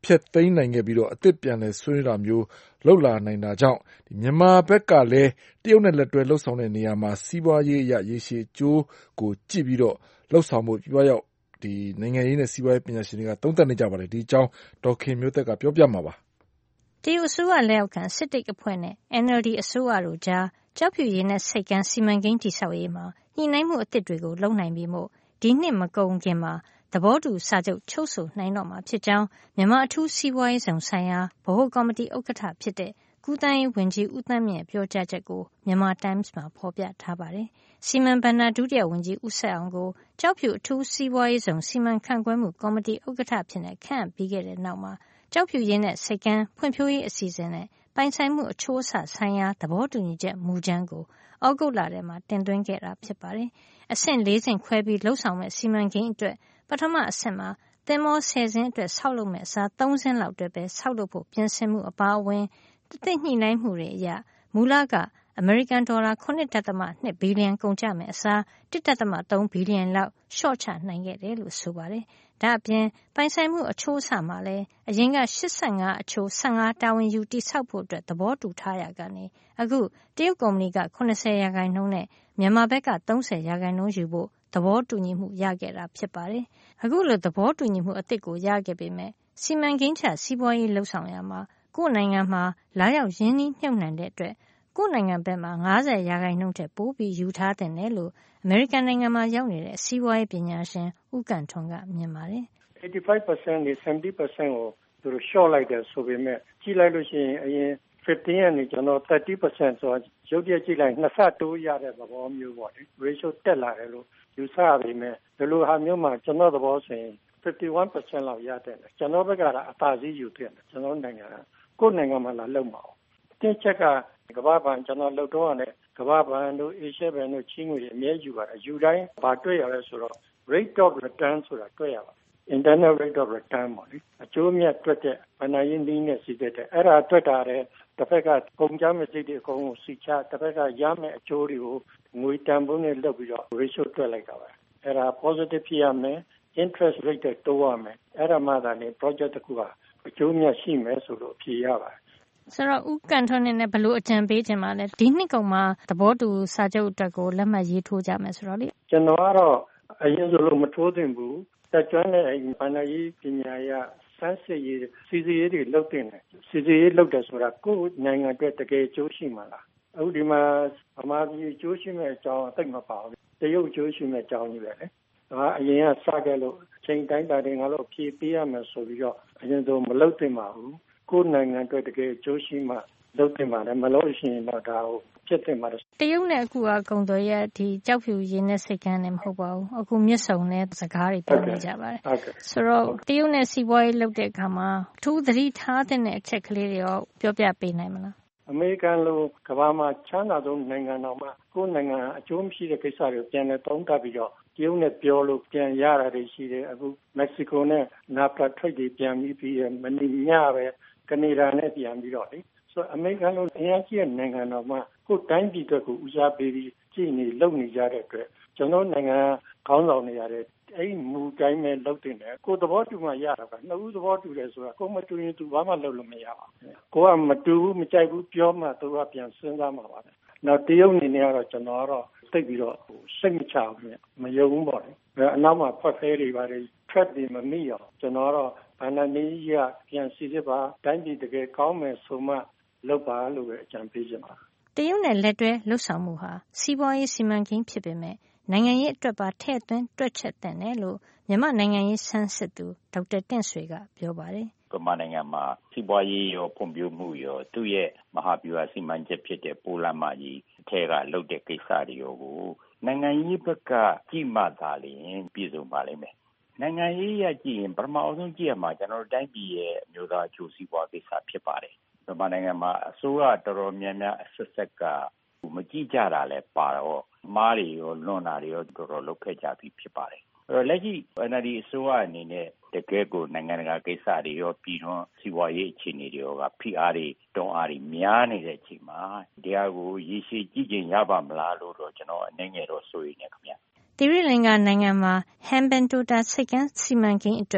ဖျက်သိမ်းနိုင်ခဲ့ပြီးအသစ်ပြန်လည်ဆွေးနွေးတာမျိုးလုပ်လာနိုင်တာကြောင့်မြန်မာဘက်ကလည်းတရုတ်နဲ့လက်တွဲလုပ်ဆောင်တဲ့နေရာမှာစီးပွားရေးအရရေရှည်အကျိုးကိုကြည့်ပြီးတော့လုပ်ဆောင်ဖို့ပြရောက်ဒီနိုင်ငံရေးနဲ့စီးပွားရေးပညာရှင်တွေကသုံးသပ်နေကြပါတယ်ဒီအကြောင်းဒေါ်ခင်မျိုးသက်ကပြောပြမှာပါတရုတ်အစိုးရလက်အောက်ခံစစ်တပ်အဖွဲ့နဲ့ အန်အယ်လ်ဒီ အစိုးရတို့ကြားကျောက်ဖြူရေနက်ဆိပ်ကမ်းစီမံကိန်းတည်ဆောက်ရေးမှာညှိနှိုင်းမှုအသစ်တွေကိုလုပ်နိုင်ပြီမို့ဒီနှစ်မကုန်ခင်မှာသဘောတူစာချုပ်ချုပ်ဆိုနိုင်တော့မှာဖြစ်ကြောင်းမြန်မာအထူးစီးပွားရေးဆောင်ဆိုင်ရာဗဟိုကော်မတီဥက္ကဋ္ဌဖြစ်တဲ့ကူတန်းရေးဝန်ကြီးဦးသန်းမြင့်ပြောကြားချက်ကိုမြန်မာ Times မှာဖော်ပြထားပါတယ်။စီမံဘဏ္ဍာဒုတိယဝန်ကြီးဦးဆက်အောင်ကိုကျောက်ဖြူအထူးစီးပွားရေးဆောင်စီမံခန့်ခွဲမှုကော်မတီဥက္ကဋ္ဌဖြစ်နေခန့်ပြီးခဲ့တဲ့နောက်မှာကျောက်ဖြူရင်းနဲ့စိတ်ကမ်းဖွံ့ဖြိုးရေးအစီအစဉ်နဲ့ပိုင်ဆိုင်မှုအချိုးအဆဆိုင်ရာသဘောတူညီချက်မူကြမ်းကိုဩဂုတ်လထဲမှာတင်သွင်းခဲ့တာဖြစ်ပါတယ်။အဆင့်လေးဆင့်ခွဲပြီးလှုပ်ဆောင်မဲ့စီမံကိန်းအတွက်ပထမအဆင့်မှာသင်္ဘောဆယ်စင်းအတွက်ဆောက်လုပ်မဲ့အစားသုံးစင်းလောက်အတွက်ပဲဆောက်လုပ်ဖို့ပြင်ဆင်မှုအပါအဝင်တသိညှိနှိုင်းမှုတွေအရမူလကအမေရိကန်ဒေါ်လာခုနစ်ဒသမ နှစ်ဘီလီယံကုန်ကျမယ်အစားတစ်ဒသမ သုံးဘီလီယံလောက်ရှော့ချနိုင်ခဲ့တယ်လို့ဆိုပါတယ်။ဒါ့အပြင်ပိုင်ဆိုင်မှုအချိုးအဆမှာလည်းအရင်ကရှစ်ဆယ့်ငါအချိုးဆယ့်ငါတာဝန်ယူတိဆောက်ဖို့အတွက်သဘောတူထားရကနေအခုတရုတ်ကုမ္ပဏီကခုနှစ်ဆယ်ရာခိုင်နှုန်းနဲ့မြန်မာဘက်ကသုံးဆယ်ရာခိုင်နှုန်းယူဖို့သဘောတူညီမှုရခဲ့တာဖြစ်ပါတယ်။အခုလိုသဘောတူညီမှုအသစ်ကိုရခဲ့ပေမဲ့စီမံကိန်းချစီးပွားရေးလှုပ်ဆောင်ရမှာကိုယ့်နိုင်ငံမှာလာရောက်ရင်းနှီးမြှုပ်နှံတဲ့အတွက်ကိုယ့်နိုင်ငံဘက်မှာငါးဆယ်ရာခိုင်နှုန်းထက်ပိုပြီးယူထားတဲ့နယ်လို့အမေရိကန်နိုင်ငံမှာရောက်နေတဲ့စီးပွားရေးပညာရှင်ဦးကန့်ထွန်းကမြင်ပါတယ်။ eighty-five percent နဲ့ seventy percent ကိုသူတို့ short လိုက်တယ်ဆိုပေမဲ့ကြည့်လိုက်လို့ရှိရင်အရင်fifteenကနေကျွန်တော်thirty percent ဆိုတော့ရုပ်ပြကြည့်လိုက်နှစ်ဆတိုးရတဲ့သဘောမျိုးပေါ့လေ ratio တက်လာတယ်လို့ယူဆရပေမဲ့ဒီလိုဟာမျိုးမှာကျွန်တော်သဘောဆိုရင်fifty-one percent လောက်ရတဲ့ကျွန်တော်ဘက်ကအသာစီးယူခဲ့တယ်ကျွန်တော်နိုင်ငံကကိုယ့်နိုင်ငံမှာလာလုံမအောင်တင်းချက်ကကမ္ဘာ့ဘဏ်ကျွန်တော်လှုပ်တော့ရတယ်ကမ္ဘာ့ဘဏ်တို့ Asia ဘဏ်တို့ချင်းငွေအမြဲယူပါတယ်ယူတိုင်းဘာတွေ့ရလဲဆိုတော့ rate of return ဆိုတာတွေ့ရပါတယ် internal rate of return ပေါ့လေအကျိုးမြတ်တွက်တဲ့ဘဏ္ဍာရေးနည်းနဲ့စီတဲ့အဲ့ဒါတွက်တာတဲ့တစ်ဖက်ကကုန်ကျမဲ့စိတ်တွေအကုန်ကိုစီချတစ်ဖက်ကရမဲ့အကျိုးတွေကိုငွေတန်ဖိုးနဲ့လုပ်ပြီးတော့ ratio တွက်လိုက်တာပဲအဲ့ဒါ positive ဖြစ်ရမယ် interest rate တွေတိုးရမယ်အဲ့ဒါမှသာလေ project တစ်ခုကအကျိုးမြတ်ရှိမယ်ဆိုလို့ဖြေရပါတယ်ဆိုတော့ဦးကန်ထွန်းနဲ့ဘလို့အကြံပေးခြင်းပါလဲဒီနှစ်ကုန်မှာသဘောတူစာချုပ်အတွက်ကိုလက်မှတ်ရေးထိုးကြမယ်ဆိုတော့လေကျွန်တော်ကတော့အရင်ဆိုလို့မထိုးသင့်ဘူးတက်ကျွမ်းတဲ့ဘဏ္ဍာရေးပညာရစမ်းစစ်ရေးစီစီရေးတွေလုပ်တင်တယ်စီစီရေးလုပ်တယ်ဆိုတာကိုယ်နိုင်ငံအတွက်တကယ်ကျိုးရှိမှာလားအခုဒီမှာဗမာပြည်ကျိုးရှိမဲ့အကြောင်းသိမပါဘူးတရုတ်ကျိုးရှိမဲ့အကြောင်းကြီးပဲလေဒါအရင်ကစခဲ့လို့ချိန်တိုင်းတာတွေငါတို့ဖြည့်ပေးရမယ်ဆိုပြီးတော့အရင်ဆိုမလုပ်သင့်ပါဘူးကိုယ်နိုင်ငံအတွက်တကယ်ကျိုးရှိမှလုပ်တင်ပါတယ်မလို့ရှိရင်တော့ဒါကိုဖြစ်တင်ပါတယ်တရုတ်နဲ့အခုကကုန်သွယ်ရဒီကြောက်ဖြူရင်းနဲ့စိတ်ကန်းနဲ့မဟုတ်ပါဘူးအခုမြစ်ဆုံနဲ့စကားတွေပြောနေကြပါတယ်ဆိုတော့တရုတ်နဲ့စီးပွားရေးလုပ်တဲ့အခါမှာထူးသတိထားတဲ့အချက်ကလေးတွေရောပြောပြပေးနိုင်မလားအမေရိကန်လိုကမ္ဘာမှာချမ်းသာဆုံးနိုင်ငံတော်မှာကိုယ်နိုင်ငံအကျိုးမရှိတဲ့ကိစ္စတွေပြန်လည်သုံးသပ်ပြီးတော့တရုတ်နဲ့ပြောလို့ပြန်ရတာတွေရှိတယ်အခုမက္ကဆီကိုနဲ့ NAFTA trade တွေပြန်ပြီးပြီးမနေ့ညပဲကနေဒါနဲ့ပြန်ပြီးတော့လေဆိုအမေရိကန်လိုအင်အားကြီးတဲ့နိုင်ငံတော်မှာကိုယ်တိုင်းပြည်အတွက်ကိုဦးစားပေးပြီးကြည်နေလုပ်နေကြတဲ့အတွက်ကျွန်တော်နိုင်ငံခေါင်းဆောင်နေရတဲ့အဲ့မူတိုင်းပဲလုပ်တင်တယ်ကိုယ်သဘောတူမှရတာကနှစ်ဦးသဘောတူတယ်ဆိုတာကိုယ်မတူရင်သူဘာမှလုပ်လို့မရပါဘူးကိုယ်ကမတူဘူးမကြိုက်ဘူးပြောမှသူကပြန်စဉ်းစားမှာပါနောက်တရုတ်နေနေကတော့ကျွန်တော်ကတော့သိပြီးတော့စိတ်မချဘူးမယုံဘူးပေါ့လေအနောက်မှာဖွက်ဖဲတွေပါတယ် threat တွေမမိအောင်ကျွန်တော်ကတော့ဘာသာနည်းကြီးကပြန်စီစစ်ပါတိုင်းပြည်တကယ်ကောင်းမယ်ဆိုမှလုပ်ပါလို့ပဲအကြံပေးချင်ပါတရုတ်နဲ့လက်တွဲလှုပ်ဆောင်မှုဟာစီးပွားရေးစီမံကိန်းဖြစ်ပေမဲ့နိုင်ငံရေးအတွက်ပါထည့်သွင်းတွက်ချက်တဲ့နယ်လို့မြန်မာနိုင်ငံရေးဆန်းစစ်သူဒေါက်တာတင့်ဆွေကပြောပါတယ်။မြန်မာနိုင်ငံမှာစီးပွားရေးရောဖွံ့ဖြိုးမှုရောသူ့ရဲ့မဟာဗျူဟာစီမံချက်ဖြစ်တဲ့ပိုးလမ်းမကြီးအထက်ကလုပ်တဲ့ကိစ္စတွေကိုနိုင်ငံရေးဘက်ကကြည့်မှသာလျှင်ပြည်စုံပါလိမ့်မယ်။နိုင်ငံရေးရကြည့်ရင်ပထမအဆုံးကြည့်ရမှာကျွန်တော်တို့တိုင်းပြည်ရဲ့အမျိုးသားအကျိုးစီးပွားကိစ္စဖြစ်ပါတယ်။မြန်မာနိုင်ငံမှာအစိုးရတော်တော်များများအဆက်ဆက်ကမကြည့်ကြတာလဲပါတော့မားတွေရောလွန်တာတွေရောတော်တော်လုပ်ခဲ့ကြပြီးဖြစ်ပါတယ်အဲ့တော့လက်ရှိ N L D အစိုးရအနေနဲ့တကယ်ကိုနိုင်ငံတကာကိစ္စတွေရောပြည်တွင်းစီးပွားရေးအခြေအနေတွေရောကဖိအားတွေတွန်းအားတွေများနေတဲ့အချိန်မှာတရားကိုရည်ရှိကြည့်ခြင်းရပါမလားလို့တော့ကျွန်တော်အနေငယ်တော့စိုးရိမ်နေခင်ဗျသီရိလင်္ကာနိုင်ငံမှာဟမ်ဘန်တိုတာစိတ်ကန်းစီမံကိန်းအတွက်တ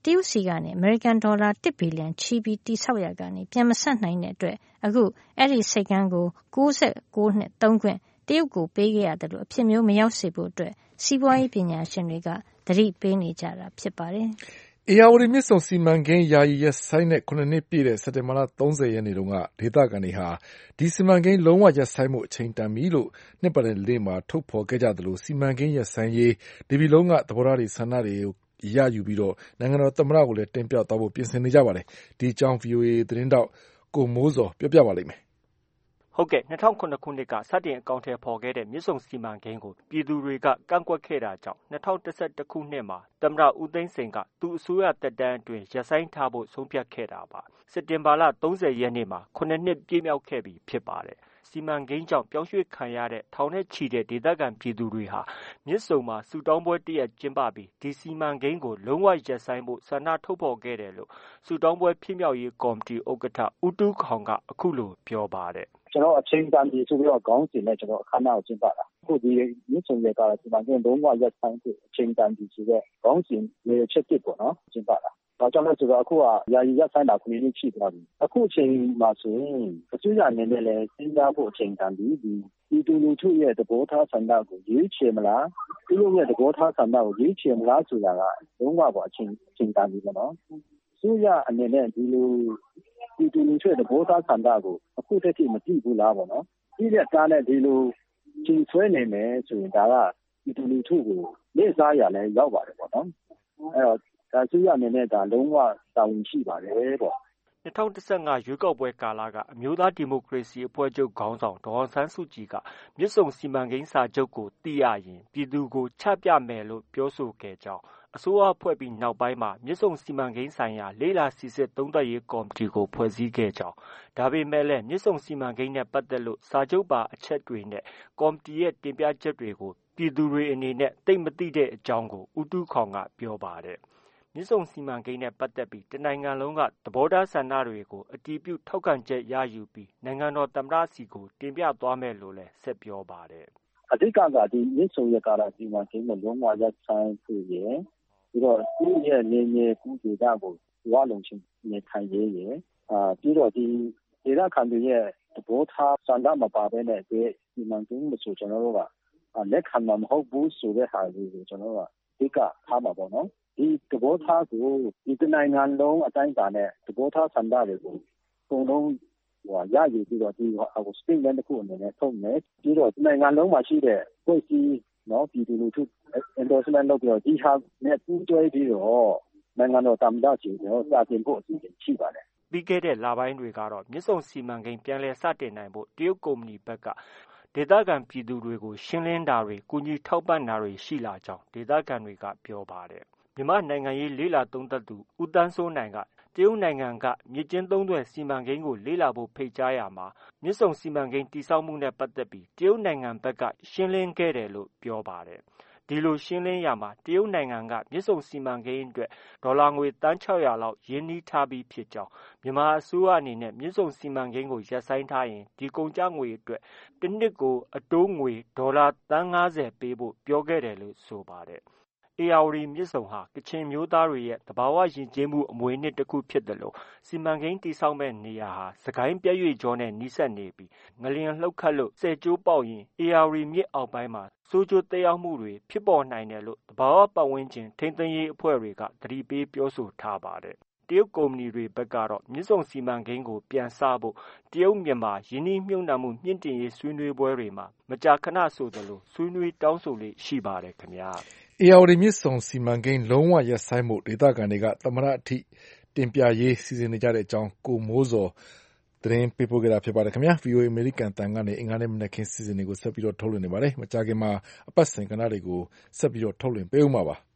တရုတ်စီကနေအမေရိကန်ဒေါ်လာတစ်ဘီလီယံချီးပြီးတိဆောက်ရကနေပြန်မဆက်နိုင်တဲ့အတွက်အခုအဲ့ဒီစိတ်ကန်းကို၉၉နှစ်သုံးခွင့်တရုတ်ကိုပေးခဲ့ရတယ်လို့အဖြစ်မျိုးမရောက်စေဖို့အတွက်စီးပွားရေးပညာရှင်တွေကသတိပေးနေကြတာဖြစ်ပါတယ်။ဧရာဝတီမြစ်ဆုံစီမံကိန်းယာယီရပ်ဆိုင်းတဲ့ခုနှစ်နှစ်ပြည့်တဲ့စက်တင်ဘာလ၃၀ရက်နေ့တုန်းကဒေသခံတွေဟာဒီစီမံကိန်းလုံးဝရပ်ဆိုင်းမှုအချိန်တန်ပြီလို့နှစ်ပတ်လည်မှာထုတ်ဖေါ်ခဲ့ကြသလိုစီမံကိန်းရပ်ဆိုင်းရေးဒီပြည်လုံးကသဘောထားတွေဆန္ဒတွေကိုရယူပြီးတော့နိုင်ငံတော်သမ္မတကိုလည်းတင်ပြသွားဖို့ပြင်ဆင်နေကြပါတယ်။ဒီအကြောင်း ဗွီအိုအေ သတင်းထောက်ကိုမိုးဇော်ပြောပြပါလိမ့်မယ်။ဟုတ်ကဲ့၂၀၀၇ခုနှစ်ကစတင်အကောင်အထည်ဖော်ခဲ့တဲ့မြစ်ဆုံစီမံကိန်းကိုပြည်သူတွေကကန့်ကွက်ခဲ့တာကြောင့်၂၀၁၁ခုနှစ်မှာသမ္မတဦးသိန်းစိန်ကသူ့အစိုးရသက်တမ်းအတွင်းရပ်ဆိုင်းထားဖို့ဆုံးဖြတ်ခဲ့တာပါ။စက်တင်ဘာလ၃၀ရက်နေ့မှာခုနှစ်နှစ်ပြည့်မြောက်ခဲ့ပြီဖြစ်ပါတယ်။စီမံကိန်းကြောင့်ပြောင်းရွှေ့ခံရတဲ့ထောင်နဲ့ချီတဲ့ဒေသခံပြည်သူတွေဟာမြစ်ဆုံမှာဆုတောင်းပွဲတစ်ရက်ကျင်းပပြီးဒီစီမံကိန်းကိုလုံးဝရပ်ဆိုင်းဖို့ဆန္ဒထုတ်ဖော်ခဲ့တယ်လို့ဆုတောင်းပွဲဖြစ်မြောက်ရေးကော်မတီဥက္ကဋ္ဌဦးတူးခေါင်ကအခုလိုပြောပါတယ်။ကျွန်တော်အချိန်တန်ပြီဆိုပြီးတော့ခေါင်းစဉ်နဲ့ကျွန်တော်အခမ်းအနားကိုကျင်းပတာအခုဒီမြစ်ဆုံရဲ့ကာလစီမံကိန်းလုံးဝရပ်ဆိုင်းဖို့အချိန်တန်ပြီဆိုတော့ခေါင်းစဉ်ရဲ့ချက်တစ်ပေါ့နော်ကျင်းပတာဘာကြောင့်လဲဆိုတော့အခုကယာယီရပ်ဆိုင်းတာခုနှစ်နှစ်ရှိသွားပြီအခုအချိန်မှာဆိုရင်အစိုးရအနေနဲ့လည်းစဉ်းစားဖို့အချိန်တန်ပြီဒီဒီတူလူထုရဲ့သဘောထားဆန္ဒကိုရွေးချယ်မလားသူတို့ရဲ့သဘောထားဆန္ဒကိုရွေးချယ်မလားဆိုတာကလုံးဝပေါ့အချိန်အချိန်တန်ပြီပေါ့နော်အစိုးရအနေနဲ့ဒီလိုဒီတူလူထုရဲ့သဘောထားဆန္ဒကိုအခုတည်းကမကြည့်ဘူးလားပေါ့နော်ဒီတဲ့ကားနဲ့ဒီလိုချိန်ဆွဲနေမယ်ဆိုရင်ဒါကဒီတူလူထုကိုလက်စားရလဲရောက်ပါတယ်ပေါ့နော်အဲတော့ဒါအစိုးရအနေနဲ့ဒါလုံးဝတာဝန်ရှိပါတယ်ပေါ့၂၀၁၅ရွေးကောက်ပွဲကာလကအမျိုးသားဒီမိုကရေစီအဖွဲ့ချုပ်ခေါင်းဆောင်ဒေါ်အောင်ဆန်းစုကြည်ကမြစ်ဆုံစီမံကိန်းစာချုပ်ကိုသိရရင်ပြည်သူကိုချပြမယ်လို့ပြောဆိုခဲ့ကြောင်းအစိုးရဖွဲ့ပြီးနောက်ပိုင်းမှာမြစ်ဆုံစီမံကိန်းဆိုင်ရာလေ့လာစီစစ်သုံးသပ်ရေးကော်မတီကိုဖွဲ့စည်းခဲ့ကြောင်းဒါပေမဲ့လည်းမြစ်ဆုံစီမံကိန်းနဲ့ပတ်သက်လို့စာချုပ်ပါအချက်တွေနဲ့ကော်မတီရဲ့တင်ပြချက်တွေကိုပြည်သူတွေအနေနဲ့သိမသိတဲ့အကြောင်းကိုဦးတူးခေါင်ကပြောပါတယ်မြစ်ဆုံစီမံကိန်းနဲ့ပတ်သက်ပြီးတနိုင်ငံလုံးကသဘောထားဆန္ဒတွေကိုအတည်ပြုထောက်ခံချက်ရယူပြီးနိုင်ငံတော်သမ္မတစီကိုတင်ပြသွားမယ်လို့လည်းဆက်ပြောပါတယ်အဓိကကဒီမြစ်ဆုံရကာလာစီမံကိန်းကိုလုံးဝရပ်ဆိုင်းဖို့ရယ်ပြီးတော့ဒီရဲ့နေနေကူဒေတာကိုဝါလုံးချင်းနေထိုင်ရေးရယ်အာပြီးတော့ဒီဒေတာခံတွေရဲ့သဘောထားဆန္ဒမပါဘဲနဲ့ဒီစီမံကိန်းကိုကျွန်တော်တို့ကလက်ခံမှာမဟုတ်ဘူးဆိုတဲ့ဟာကိုကျွန်တော်တို့ကအဓိကထားမှာပေါ့နော်ဒီသဘောထားကိုဒီနိုင်ငံလုံးအတိုင်းအတာနဲ့သဘောထားဆန္ဒတွေကိုပုံလုံးဟိုရယူပြီးတော့ဒီဟို statement တစ်ခုအနေနဲ့ထုတ်မယ်ပြီးတော့နိုင်ငံလုံးမှာရှိတဲ့ကိုယ်စီနော်ပြည်သူလူထု endorsement လုပ်ပြီးတော့ဒီဟာနဲ့ပူးတွဲပြီးတော့နိုင်ငံတော်သမ္မတကြီးကိုစာတင်ဖို့အစီအစဉ်ရှိပါတယ်ပြီးခဲ့တဲ့လပိုင်းတွေကတော့မြစ်ဆုံစီမံကိန်းပြန်လည်စတင်နိုင်ဖို့တရုတ်ကုမ္ပဏီဘက်ကဒေသခံပြည်သူတွေကိုရှင်းလင်းတာတွေကူညီထောက်ပံ့တာတွေရှိလာကြောင်းဒေသခံတွေကပြောပါတယ်မြန်မာနိုင်ငံရေးလေ့လာသုံးသပ်သူဦးတန်းစိုးနိုင်ကတရုတ်နိုင်ငံကမြစ်ကျဉ်းသုံးသွယ်စီမံကိန်းကိုလေ့လာဖို့ဖိတ်ကြားရာမှာမြစ်ဆုံစီမံကိန်းတည်ဆောက်မှုနဲ့ပတ်သက်ပြီးတရုတ်နိုင်ငံဘက်ကရှင်းလင်းခဲ့တယ်လို့ပြောပါတယ်။ဒီလိုရှင်းလင်းရာမှာတရုတ်နိုင်ငံကမြစ်ဆုံစီမံကိန်းအတွက်ဒေါ်လာငွေသန်း၆၀၀လောက်ရင်းနှီးထားပြီးဖြစ်ကြောင်းမြန်မာအစိုးရအနေနဲ့မြစ်ဆုံစီမံကိန်းကိုရပ်ဆိုင်းထားရင်ဒီကုန်ကျငွေအတွက်တစ်နှစ်ကိုအတိုးငွေဒေါ်လာသန်း၅၀ပေးဖို့ပြောခဲ့တယ်လို့ဆိုပါတယ်။ဧရာဝတီမြစ်ဆုံဟာကချင်မျိုးသားတွေရဲ့သဘာဝယဉ်ကျေးမှုအမွေအနှစ်တစ်ခုဖြစ်တယ်လို့စီမံကိန်းတည်ဆောက်မဲ့နေရာဟာစကိုင်းပြည့်ရွေ့ကြောနဲ့နီးစပ်နေပြီးငလျင်လှုပ်ခတ်လို့ဆယ်ကျိုးပေါက်ရင်ဧရာဝတီမြစ်အောက်ပိုင်းမှာဆိုးကျိုးသက်ရောက်မှုတွေဖြစ်ပေါ်နိုင်တယ်လို့သဘာဝပတ်ဝန်းကျင်ထိန်းသိမ်းရေးအဖွဲ့တွေကသတိပေးပြောဆိုထားပါတယ်တရုတ်ကုမ္ပဏီတွေဘက်ကတော့မြစ်ဆုံစီမံကိန်းကိုပြန်စဖို့တရုတ်မြန်မာယင်းနှီးမြှုပ်နှံမှုမြင့်တင်ရေးဆွေးနွေးပွဲတွေမှာမကြာခဏဆိုသလိုဆွေးနွေးတောင်းဆိုလေးရှိပါတယ်ခင်ဗျာဧရာဝတီမြစ်ဆုံစီမံကိန်းလုံးဝရပ်ဆိုင်းဖို့ဒေသခံတွေကသမ္မတအထိတင်ပြရေးစီစဉ်နေကြတဲ့အကြောင်းကိုမိုးစော်သတင်းပေးပို့ခဲ့တာဖြစ်ပါတယ်ခင်ဗျာ ဗွီအိုအေ အမေရိကန်တန်ကနေအင်္ဂါနေ့မနက်ခင်းစီစဉ်တွေကိုဆက်ပြီးတော့ထုတ်လွှင့်နေပါတယ်မကြာခင်မှာအပတ်စဉ်ကဏ္ဍတွေကိုဆက်ပြီးတော့ထုတ်လွှင့်ပေးဦးမှာပါ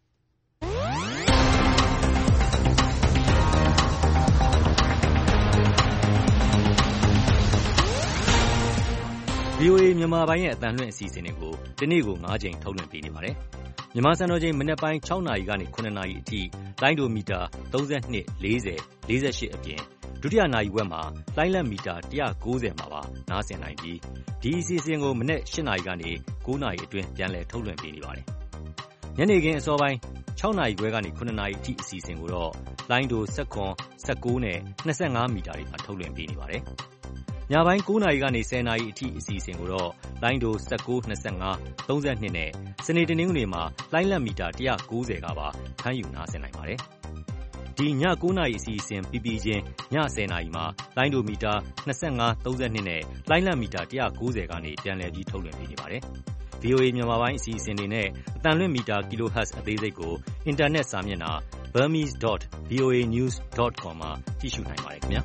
ဗွီအိုအေမြန်မာပိုင်းရဲ့အသံလွှင့်အစီအစဉ်တွေကိုဒီနေ့ကို၅ချိန်ထုတ်လွှင့်ပေးနေပါတယ်။မြန်မာစံတော်ချိန်မနက်ပိုင်း၆နာရီကနေ၇နာရီအထိလိုင်းဒိုမီတာ၃၂ ၄၀ ၄၈အပြင်ဒုတိယနာရီဝက်မှာလိုင်းလက်မီတာ၁၉၀မှာပါနားဆင်နိုင်ပြီးဒီအစီအစဉ်ကိုမနက်၈နာရီကနေ၉နာရီအတွင်းပြန်လည်ထုတ်လွှင့်ပေးနေပါတယ်။ညနေခင်းအစောပိုင်း၆နာရီခွဲကနေ၇နာရီအထိအစီအစဉ်ကိုတော့လိုင်းဒို၁၇ ၁၉နဲ့၂၅မီတာတွေမှာထုတ်လွှင့်ပေးနေပါတယ်။ညပိုင်း၉နာရီကနေ၁၀နာရီအထိအစီအစဉ်ကိုတော့လိုင်းဒို၁၉ ၂၅ ၃၂နဲ့စနေတနင်္ဂနွေမှာလိုင်းလတ်မီတာ၁၉၀ကပါဖမ်းယူနားဆင်နိုင်ပါတယ်။ဒီည၉နာရီအစီအစဉ်ပြီးပြီးချင်းည၁၀နာရီမှာလိုင်းဒိုမီတာ၂၅ ၃၂နဲ့လိုင်းလတ်မီတာ၁၉၀ကနေပြန်လည်ပြီးထုတ်လွှင့်ပေးနေပါတယ်။ဗွီအိုအေ မြန်မာပိုင်းအစီအစဉ်တွေနဲ့အသံလွှင့်မီတာ kilohertz အသေးစိတ်ကိုအင်တာနက်စာမျက်နှာ burmese dot voa news dot com မှာကြည့်ရှုနိုင်ပါတယ်ခင်ဗျာ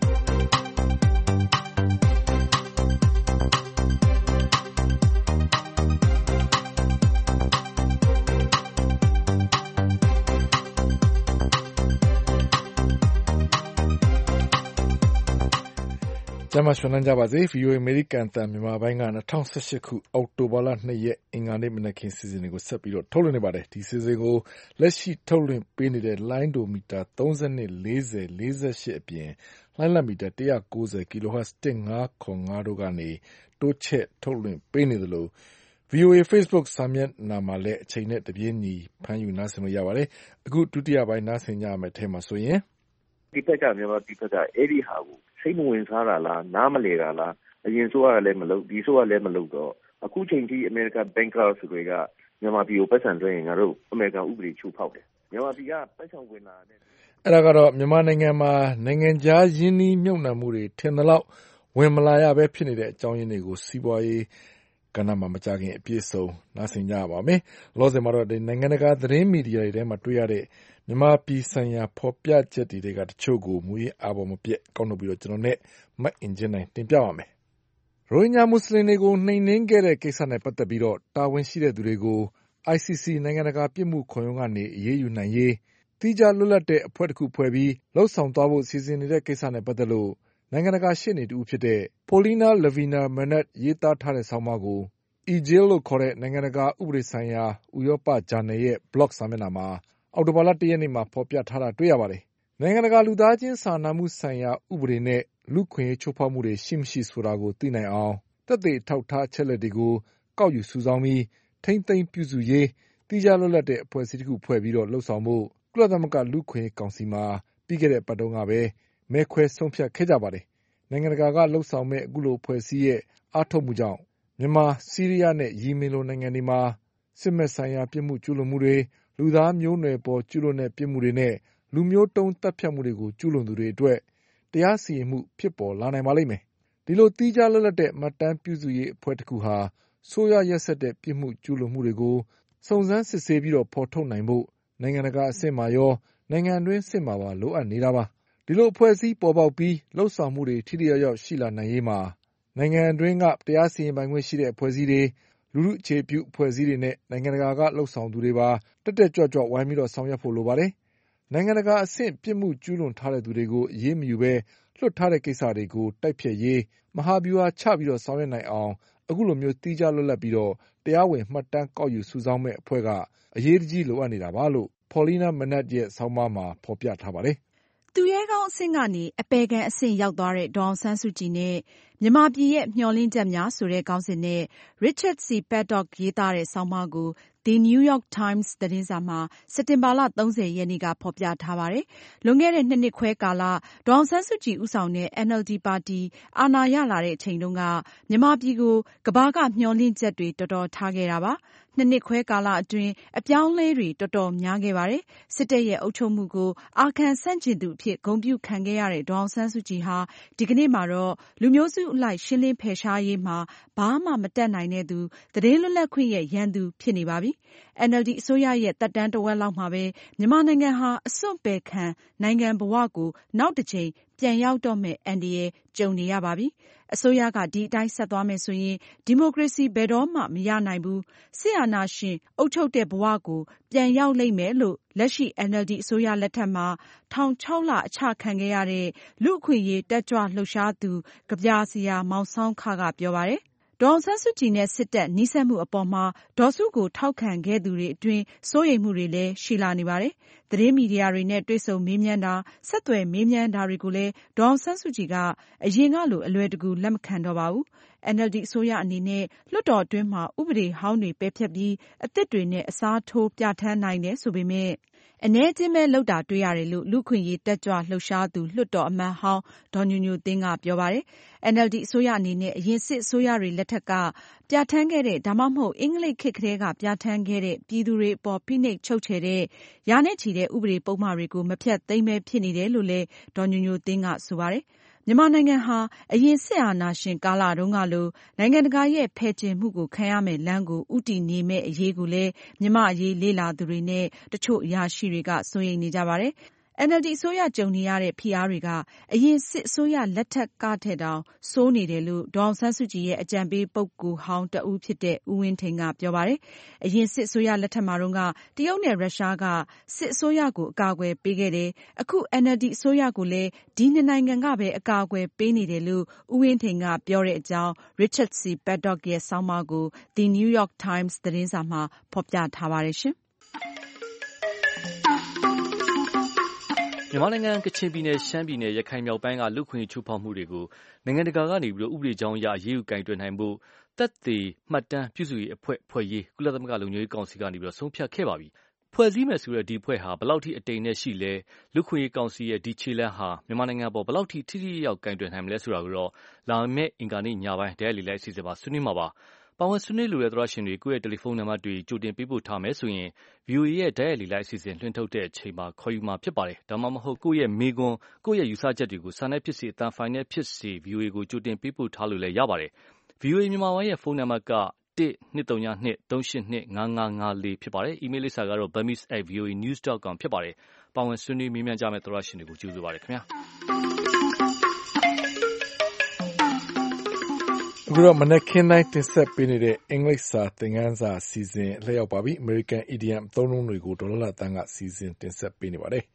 ကျမရှင်လန်းကြပါစေ ဗီအိုအေ အမေရိကန်အသံမြန်မာပိုင်းက၂၀၁၈ခုအောက်တိုဘာလ၂ရက်အင်္ဂါနေ့မနက်ခင်းစီစဉ်တွေကိုဆက်ပြီးတော့ထုတ်လွှင့်နေပါတယ်ဒီစီစဉ်ကိုလက်ရှိထုတ်လွှင့်ပေးနေတဲ့လိုင်းဒိုမီတာ၃၂ ၄၀ ၄၈အပြင်လိုင်းလတ်မီတာ၁၉၀ kilohertz ၁၅၇၅တို့ကနေတိုးချဲ့ထုတ်လွှင့်ပေးနေသလို ဗီအိုအေ Facebook စာမျက်နှာမှာလည်းအချိန်နဲ့တပြေးညီဖမ်းယူနားဆင်လို့ရပါတယ်အခုဒုတိယပိုင်းနားဆင်ကြရမယ့်ထဲမှာဆိုရင်ဒီဘက်ကမြန်မာဒီဘက်ကအဲ့ဒီဟာကိုစိတ်မဝင်စားတာလားနားမလဲတာလားအရင်ဆိုရလည်းမလုပ်ဒီဆိုရလည်းမလုပ်တော့အခုချိန်ထိအမေရိကန်ဘန်ကာဆိုတွေကမြန်မာပြည်ကိုပတ်စံသွင်းရင်ငါတို့အမေရိကန်ဥပဒေချိုးဖောက်တယ်မြန်မာပြည်ကပတ်စံဝင်လာတဲ့အဲ့ဒါကတော့မြန်မာနိုင်ငံမှာနိုင်ငံခြားယင်းနှီးမြုပ်နှံမှုတွေထင်သလောက်ဝင်မလာရပဲဖြစ်နေတဲ့အကြောင်းရင်းတွေကိုစီးပွားရေးကဏ္ဍမှာမကြခင်အပြည့်စုံနားဆင်ကြရပါမယ်လောဆယ်မှာတော့ဒီနိုင်ငံတကာသတင်းမီဒီယာတွေထဲမှာတွေ့ရတဲ့မြန်မာပြည်ဆိုင်ရာဖော်ပြချက်တွေကတချို့ကိုမူရင်းအာဘော်မပြတ်ကောက်နှုတ်ပြီးတော့ကျွန်တော်နဲ့မတ်အင်ဂျင်နိုင်တင်ပြပါမယ်ရိုဟင်ဂျာမွတ်စလင်တွေကိုနှိမ်နင်းခဲ့တဲ့ကိစ္စနဲ့ပတ်သက်ပြီးတော့တာဝန်ရှိတဲ့သူတွေကို I C C နိုင်ငံတကာပြစ်မှုခုံရုံးကနေအရေးယူနိုင်ရေးတိကျလွတ်လပ်တဲ့အဖွဲ့တစ်ခုဖွဲ့ပြီးလှုပ်ဆောင်သွားဖို့စီစဉ်နေတဲ့ကိစ္စနဲ့ပတ်သက်လို့နိုင်ငံတကာရှေ့နေတူဖြစ်တဲ့ Paulina Lavina Mennett ရေးသားထားတဲ့ဆောင်းပါးကို E J လို့ခေါ်တဲ့နိုင်ငံတကာဥပဒေဆိုင်ရာဥရောပဂျာနယ်ရဲ့ blog စာမျက်နှာမှာအောက်တိုဘာလ၁ရက်နေ့မှာဖော်ပြထားတာတွေ့ရပါတယ်။နိုင်ငံတကာလူသားချင်းစာနာမှုဆိုင်ရာဥပဒေနဲ့လူ့ခွင့်ရေးချိုးဖောက်မှုတွေရှိမရှိဆိုတာကိုသိနိုင်အောင်သက်သေထောက်ထားချက်လက်တွေကိုကောက်ယူစုဆောင်းပြီးထိမ့်သိမ်းပြုစုရေးတိကျလွတ်လပ်တဲ့အဖွဲ့အစည်းတစ်ခုဖွဲ့ပြီးတော့လှုပ်ဆောင်ဖို့ကုလသမဂ္ဂလူ့ခွင့်ရေးကောင်စီမှာပြီးခဲ့တဲ့ပတ်တုန်းကပဲမဲခွဲဆုံးဖြတ်ခဲ့ကြပါတယ်။နိုင်ငံတကာကလှုပ်ဆောင်မဲ့အခုလိုအဖွဲ့အစည်းရဲ့အားထုတ်မှုကြောင့်မြန်မာ၊ဆီးရီးယားနဲ့ယီမင်လိုနိုင်ငံတွေမှာစစ်မဲ့ဆိုင်ရာပြစ်မှုကျူးလွန်မှုတွေလူသားမျိုးနွယ်ပေါ်ကျူးလွန်တဲ့ပြစ်မှုတွေနဲ့လူမျိုးတုံးတပ်ဖြတ်မှုတွေကိုကျူးလွန်သူတွေအတွက်တရားစီရင်မှုဖြစ်ပေါ်လာနိုင်ပါလိမ့်မယ်။ဒီလိုသီးခြားလွတ်လပ်တဲ့မှတ်တမ်းပြုစုရေးအဖွဲ့တစ်ခုဟာဆိုးရွားရက်စက်တဲ့ပြစ်မှုကျူးလွန်မှုတွေကိုစုံစမ်းစစ်ဆေးပြီးတော့ဖော်ထုတ်နိုင်ဖို့နိုင်ငံတကာအဆင့်မှာရောနိုင်ငံတွင်းအဆင့်မှာပါလိုအပ်နေတာပါ။ဒီလိုအဖွဲ့အစည်းပေါ်ပေါက်ပြီးလှုပ်ဆောင်မှုတွေထိထိရောက်ရောက်ရှိလာနိုင်ရေးမှာနိုင်ငံတွင်းကတရားစီရင်ပိုင်ခွင့်ရှိတဲ့အဖွဲ့အစည်းတွေလူထုအခြေပြုအဖွဲ့အစည်းတွေနဲ့နိုင်ငံတကာကလှုပ်ဆောင်သူတွေပါတက်တက်ကြွကြွဝိုင်းပြီးတော့ဆောင်ရွက်ဖို့လိုပါတယ်။နိုင်ငံတကာအဆင့်ပြစ်မှုကျူးလွန်ထားတဲ့သူတွေကိုအရေးမယူဘဲလွှတ်ထားတဲ့ကိစ္စတွေကိုတိုက်ဖျက်ရေးမဟာဗျူဟာချပြီးတော့ဆောင်ရွက်နိုင်အောင်အခုလိုမျိုးသီးခြားလွတ်လပ်ပြီးတော့တရားဝင်မှတ်တမ်းကောက်ယူစုဆောင်းမဲ့အဖွဲ့ကအရေးတကြီးလိုအပ်နေတာပါလို့ Paulina Mennett ရဲ့ဆောင်းပါးမှာဖော်ပြထားပါတယ်။သူရဲကောင်းအဆင့်ကနေအပယ်ခံအဆင့်ရောက်သွားတဲ့ဒေါ်အောင်ဆန်းစုကြည်နဲ့မြန်မာပြည်ရဲ့မျှော်လင့်ချက်များဆိုတဲ့ခေါင်းစဉ်နဲ့ Richard C. Paddock ရေးသားတဲ့ဆောင်းပါးကို The New York Times သတင်းစာမှာစက်တင်ဘာလ၃၀ရက်နေ့ကဖော်ပြထားပါတယ်။လွန်ခဲ့တဲ့နှစ်နှစ်ခွဲကာလဒေါ်အောင်ဆန်းစုကြည်ဦးဆောင်တဲ့ N L D ပါတီအာဏာရလာတဲ့အချိန်တုန်းကမြန်မာပြည်ကိုကမ္ဘာကမျှော်လင့်ချက်တွေတော်တော်ထားခဲ့တာပါ။နှစ်နှစ်ခွဲကာလအတွင်းအပြောင်းအလဲတွေတော်တော်များခဲ့ပါတယ်။စစ်တပ်ရဲ့အုပ်ချုပ်မှုကိုအာခံဆန့်ကျင်သူအဖြစ်ဂုဏ်ပြုခံခဲ့ရတဲ့ဒေါ်အောင်ဆန်းစုကြည်ဟာဒီကနေ့မှာတော့လူမျိုးစုအလိုက်ရှင်းလင်းဖယ်ရှားရေးမှာဘာမှမတတ်နိုင်တဲ့သူသတင်းလွတ်လပ်ခွင့်ရဲ့ရန်သူဖြစ်နေပါပြီ။ N L D အစိုးရရဲ့သက်တမ်းတဝက်လောက်မှာပဲမြန်မာနိုင်ငံဟာအစွန့်ပယ်ခံနိုင်ငံဘဝကိုနောက်တစ်ချိန်ပြန်ရောက်တော့မယ့်အန္တရာယ်ကြုံနေရပါပြီ။အစိုးရကဒီအတိုင်းဆက်သွားမယ်ဆိုရင်ဒီမိုကရေစီဘယ်တော့မှမရနိုင်ဘူး။စစ်အာဏာရှင်အုပ်ချုပ်တဲ့ဘဝကိုပြန်ရောက်လိမ့်မယ်လို့လက်ရှိ N L D အစိုးရလက်ထက်မှာထောင်ခြောက်လအချခံခဲ့ရတဲ့လူ့အခွင့်အရေးတက်ကြွလှုပ်ရှားသူကဗျာဆရာမောင်ဆောင်းခကပြောပါတယ်။ဒေါ်အောင်ဆန်းစုကြည်နဲ့စစ်တပ်နီးစပ်မှုအပေါ်မှာဒေါ်စုကိုထောက်ခံခဲ့သူတွေအတွင်းစိုးရိမ်မှုတွေလည်းရှိလာနေပါတယ်။သတင်းမီဒီယာတွေနဲ့တွေ့ဆုံမေးမြန်းတာဆက်သွယ်မေးမြန်းတာတွေကိုလည်းဒေါ်အောင်ဆန်းစုကြည်ကအရင်ကလိုအလွယ်တကူလက်မခံတော့ပါဘူး။ အန်အယ်လ်ဒီ အစိုးရအနေနဲ့လွှတ်တော်အတွင်းမှာဥပဒေဟောင်းတွေပယ်ဖျက်ပြီးအသစ်တွေနဲ့အစားထိုးပြဋ္ဌာန်းနိုင်တယ်ဆိုပေမဲ့အနည်းအကျဉ်းပဲလုပ်တာတွေ့ရတယ်လို့လူ့အခွင့်အရေးတက်ကြွလှုပ်ရှားသူလွှတ်တော်အမတ်ဟောင်းဒေါ်ညိုညိုသင်းကပြောပါတယ်။ အန်အယ်လ်ဒီ အစိုးရအနေနဲ့အရင်စစ်အစိုးရတွေလက်ထက်ကပြဋ္ဌာန်းခဲ့တဲ့ဒါမှမဟုတ်အင်္ဂလိပ်ခေတ်ကတည်းကပြဋ္ဌာန်းခဲ့တဲ့ပြည်သူတွေအပေါ်ဖိနှိပ်ချုပ်ချယ်တဲ့ရာနဲ့ချီတဲ့ဥပဒေပုဒ်မတွေကိုမဖျက်သိမ်းပဲဖြစ်နေတယ်လို့လည်းဒေါ်ညိုညိုသင်းကဆိုပါတယ်။ မြန်မာနိုင်ငံဟာအရင်စစ်အာဏာရှင်ကာလတုန်းကလိုနိုင်ငံတကာရဲ့ဖယ်ကျဉ်မှုကိုခံရမယ့်လမ်းကိုဦးတည်နေမယ့်အရေးကိုလည်းမြန်မာ့အရေးလေ့လာသူတွေနဲ့တချို့အရာရှိတွေကစိုးရိမ်နေကြပါတယ်။ အန်အယ်လ်ဒီ အစိုးရကြုံနေရတဲ့ဖိအားတွေကအရင်စစ်အစိုးရလက်ထက်ကထက်တောင်ဆိုးနေတယ်လို့ဒေါ်အောင်ဆန်းစုကြည်ရဲ့အကြံပေးပုဂ္ဂိုလ်ဟောင်းတဦးဖြစ်တဲ့ဦးဝင်းထိန်ကပြောပါတယ်။ အရင်စစ်အစိုးရလက်ထက်မှာတုန်းကတရုတ်နဲ့ရုရှားကစစ်အစိုးရကိုအကာအကွယ်ပေးခဲ့တယ်။အခု အန်အယ်လ်ဒီ အစိုးရကိုလည်းဒီနှစ်နိုင်ငံကပဲအကာအကွယ်ပေးနေတယ်လို့ဦးဝင်းထိန်ကပြောတဲ့အကြောင်း Richard C. Paddock ရဲ့ဆောင်းပါးကို The New York Times သတင်းစာမှာဖေါ်ပြထားပါတယ်ရှင်။မြန်မာနိုင်ငံကချင်ပြည်နယ်ရှမ်းပြည်နယ်ရခိုင်မြောက်ပိုင်းကလူ့အခွင့်အရေးချိုးဖောက်မှုတွေကိုနိုင်ငံတကာကနေပြီးတော့ဥပဒေကြောင်းအရအရေးယူကိုင်တွယ်နိုင်ဖို့သက်သေမှတ်တမ်းပြုစုရေးအဖွဲ့ဖွဲ့ရေးကုလသမဂ္ဂလုံခြုံရေးကောင်စီကနေပြီးတော့ဆုံးဖြတ်ခဲ့ပါပြီ။ဖွဲ့စည်းမယ်ဆိုတဲ့ဒီအဖွဲ့ဟာဘယ်လောက်ထိအတိမ်နဲ့ရှိလဲလူ့အခွင့်အရေးကောင်စီရဲ့ဒီခြေလှမ်းဟာမြန်မာနိုင်ငံပေါ်ဘယ်လောက်ထိထိထိရောက်ကိုင်တွယ်နိုင်မလဲဆိုတာကိုတော့လာမယ့်အင်္ဂါနေ့ညပိုင်းတရားလေလိုက်အစီအစဉ်မှာဆွေးနွေးမှာပါ။ပါဝင်ဆွေးနွေးလိုတဲ့သရရှင်တွေကိုယ့်ရဲ့တယ်လီဖုန်းနံပါတ်တွေကြိုတင်ပေးပို့ထားမယ်ဆိုရင် ဗွီအိုအေ ရဲ့တိုက်ရိုက်လေလိုက်အစီအစဉ်လွှင့်ထုတ်တဲ့အချိန်မှာခေါ်ယူမှာဖြစ်ပါတယ်။ဒါမှမဟုတ်ကိုယ့်ရဲ့မေးခွန်းကိုယ့်ရဲ့ယူဆချက်တွေကိုစာနဲ့ဖြစ်စေအသံဖိုင်နဲ့ဖြစ်စေဗွီအိုအေကိုကြိုတင်ပေးပို့ထားလို့လည်းရပါတယ်။ ဗွီအိုအေမြန်မာပိုင်းရဲ့ဖုန်းနံပါတ်ကတစ်နှစ်သုံးနှစ်သုံးရှစ်နှစ်ငါးငါးငါးလေးဖြစ်ပါတယ်။ အီးမေးလ်လိပ်စာကတော့ burmese at voanews dot com ဖြစ်ပါတယ်။ပါဝင်ဆွေးနွေးမေးမြန်းကြမယ့်သရရှင်တွေကိုကြိုဆိုပါရစေခင်ဗျာ။အခုတော့မနက်ခင်းတိုင်းတင်ဆက်ပေးနေတဲ့အင်္ဂလိပ်စာသင်ခန်းစာအစီအစဉ်အလှည့်ရောက်ပါပြီ။ American Idiom အသုံးအနှုန်းတွေကိုဒေါ်လာတန်းကစီစဉ်တင်ဆက်ပေးနေပါတယ်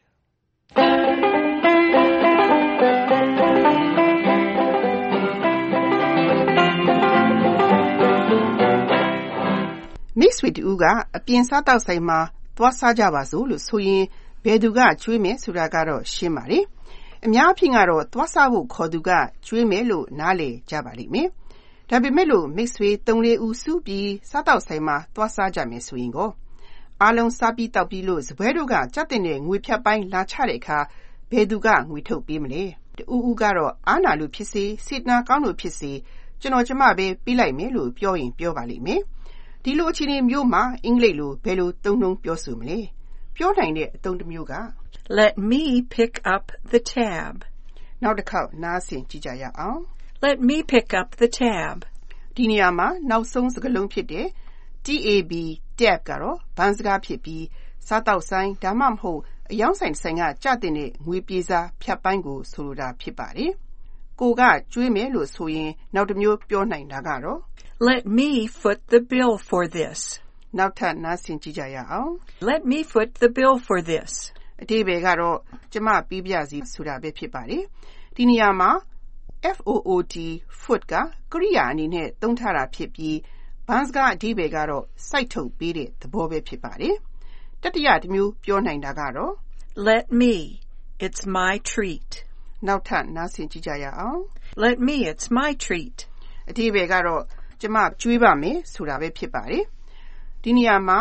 ။ Mix with တူကအပြင်စားတောက်ဆိုင်မှာသွားစားကြပါစို့လို့ဆိုရင်ဘယ်သူကကျွေးမယ်ဆိုတာကတော့ရှင်းပါတယ်။အများအဖြစ်ကတော့သွားစားဖို့ခေါ်သူကကျွေးမယ်လို့နားလည်ကြပါလိမ့်မယ်။ဒါပေမဲ့လို့ mix တွေသုံးလေးဦးစုပြီးစားတောက်ဆိုင်မှာသွားစားကြမယ်ဆိုရင်ကိုအားလုံးစားပြီးတောက်ပြီးလို့စပွဲတို့ကကြက်တင်တဲ့ငွေဖြတ်ပိုင်းလာချတဲ့အခါဘယ်သူကငွေထုတ်ပေးမလဲ။တူဦးကတော့အားနာလို့ဖြစ်စေစေတနာကောင်းလို့ဖြစ်စေကျွန်တော်ကျမပဲပေးလိုက်မယ်လို့ပြောရင်ပြောပါလိမ့်မယ်။ဒီလိုအခြေအနေမျိုးမှာအင်္ဂလိပ်လိုဘယ်လိုသုံးနှုန်းပြောဆိုမလဲ။ပြောနိုင်တဲ့အသုံးတစ်မျိုးက Let me pick up the tab. နောက်တစ်ခေါက်နားဆင်ကြည့်ကြရအောင် Let me pick up the tab. ဒီနေရာမှာနောက်ဆုံးစကားလုံးဖြစ်တဲ့ tab tab ကတော့ဘန်းစကားဖြစ်ပြီးစားတောက်ဆိုင်ဒါမှမဟုတ်အယောင်းဆိုင်ဆိုင်ကကြတဲ့ငွေပြေးစားဖြတ်ပိုင်းကိုဆိုလိုတာဖြစ်ပါတယ်။ကိုကကျွေးမယ်လို့ဆိုရင်နောက်တစ်မျိုးပြောနိုင်တာကတော့ Let me foot the bill for this. နောက်ထပ်နားဆင်ကြည့်ကြရအောင် Let me foot the bill for this. အဓိပ္ပာယ်ကတော့ကျမပြီးပြစီဆိုတာပဲဖြစ်ပါတယ်။ဒီနေရာမှာfoot foot ကကရိယာအနေနဲ့သုံးထားတာဖြစ်ပြီးဘန်းစကားအဓိပ္ပာယ်ကတော့စိုက်ထုတ်ပေးတဲ့သဘောပဲဖြစ်ပါတယ်။တတိယတစ်မျိုးပြောနိုင်တာကတော့ Let me, it's my treat. နောက်ထပ်နားဆင်ကြည့်ကြရအောင် Let me, it's my treat. အဓိပ္ပာယ်ကတော့ကျမကျွေးပါမယ်ဆိုတာပဲဖြစ်ပါတယ်။ဒီနေရာမှာ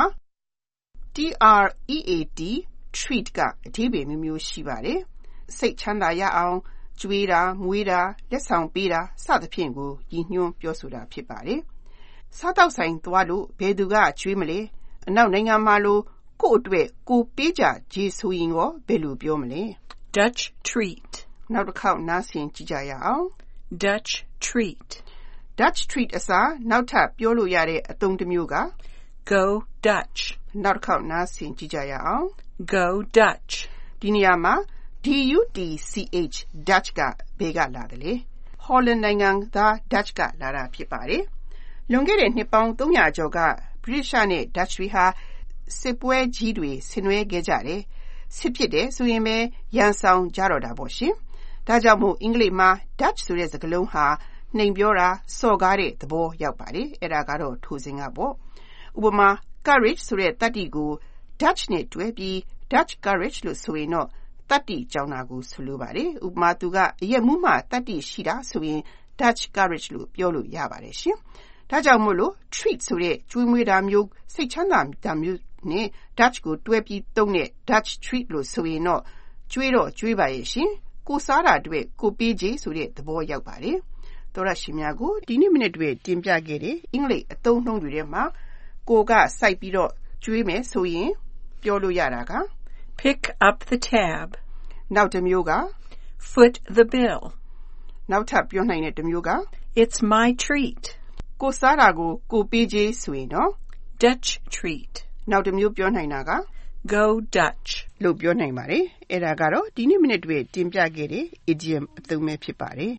treat treat ကအဓိပ္ပာယ်မျိုးမျိုးရှိပါတယ်။စိတ်ချမ်းသာရအောင်ကျွေးတာမွေးတာလက်ဆောင်ပေးတာစသဖြင့်ကိုရည်ညွှန်းပြောဆိုတာဖြစ်ပါတယ်။စားတောက်ဆိုင်သွားလို့ဘယ်သူကကျွေးမလဲအနောက်နိုင်ငံမှာလို့ကိုယ့်အတွက်ကိုပေးကြကြေးဆိုရင်ရောဘယ်လိုပြောမလဲ Dutch treat နောက်တစ်ခေါက်နားဆင်ကြည့်ကြရအောင် Dutch treat Dutch treat အစားနောက်ထပ်ပြောလို့ရတဲ့အသုံးတစ်မျိုးက Go Dutch နောက်တစ်ခေါက်နားဆင်ကြည့်ကြရအောင် Go Dutch ဒီနေရာမှာD U T C H Dutch ကဘယ်ကလာတယ်လဲ Holland နိုင်ငံသား Dutch ကလာတာဖြစ်ပါတယ်။လွန်ခဲ့တဲ့နှစ်ပေါင်းသုံးရာကျော်က British နဲ့ Dutch တွေဟာစစ်ပွဲကြီးတွေဆင်နွှဲခဲ့ကြတယ်။စစ်ဖြစ်တယ်ဆိုရင်ပဲရန်ဆောင်ကြတော့တာပေါ့ရှင်။ဒါကြောင့်မို့အင်္ဂလိပ်မှာ Dutch ဆိုတဲ့စကားလုံးဟာနှိမ်ပြောတာစော်ကားတဲ့သဘောရောက်ပါတယ်အဲ့ဒါကတော့ထိုစဉ်ကပေါ့ဥပမာ courage ဆိုတဲ့တတ္တိကို Dutch နဲ့တွဲပြီး Dutch courage လို့ဆိုရင်တော့တတ္တိကြောင်းတာကိုဆိုလိုပါတယ်ဥပမာသူကအရက်မှုမှတတ္တိရှိတာဆိုရင် Dutch courage လို့ပြောလို့ရပါတယ်ရှင်ဒါကြောင့်မို့လို့ treat ဆိုတဲ့ကျွေးမွေးတာမျိုးစိတ်ချမ်းသာတာမျိုးနဲ့ Dutch ကိုတွဲပြီးသုံးတဲ့ Dutch treat လို့ဆိုရင်တော့ကျွေးတော့ကျွေးပါရဲ့ရှင်ကိုစားတာအတွက်ကိုပေးခြင်းဆိုတဲ့သဘောရောက်ပါတယ်သောရရှိများကိုဒီနေ့မိနစ်တွေတင်ပြခဲ့တဲ့အင်္ဂလိပ်အသုံးနှုန်းတွေထဲမှာကိုကစိုက်ပြီးတော့ကျွေးမယ်ဆိုရင်ပြောလို့ရတာက pick up the tab နောက်တစ်မျိုးက foot the bill နောက်ထပ်ပြောနိုင်တဲ့တစ်မျိုးက it's my treat ကိုစားတာကိုကိုပေးခြင်းဆိုရင်တော့ Dutch treat နောက်တစ်မျိုးပြောနိုင်တာက go Dutch လို့ပြောနိုင်ပါတယ်အဲ့ဒါကတော့ဒီနေ့မိနစ်တွေတင်ပြခဲ့တဲ့ idiom အသုံးပဲဖြစ်ပါတယ်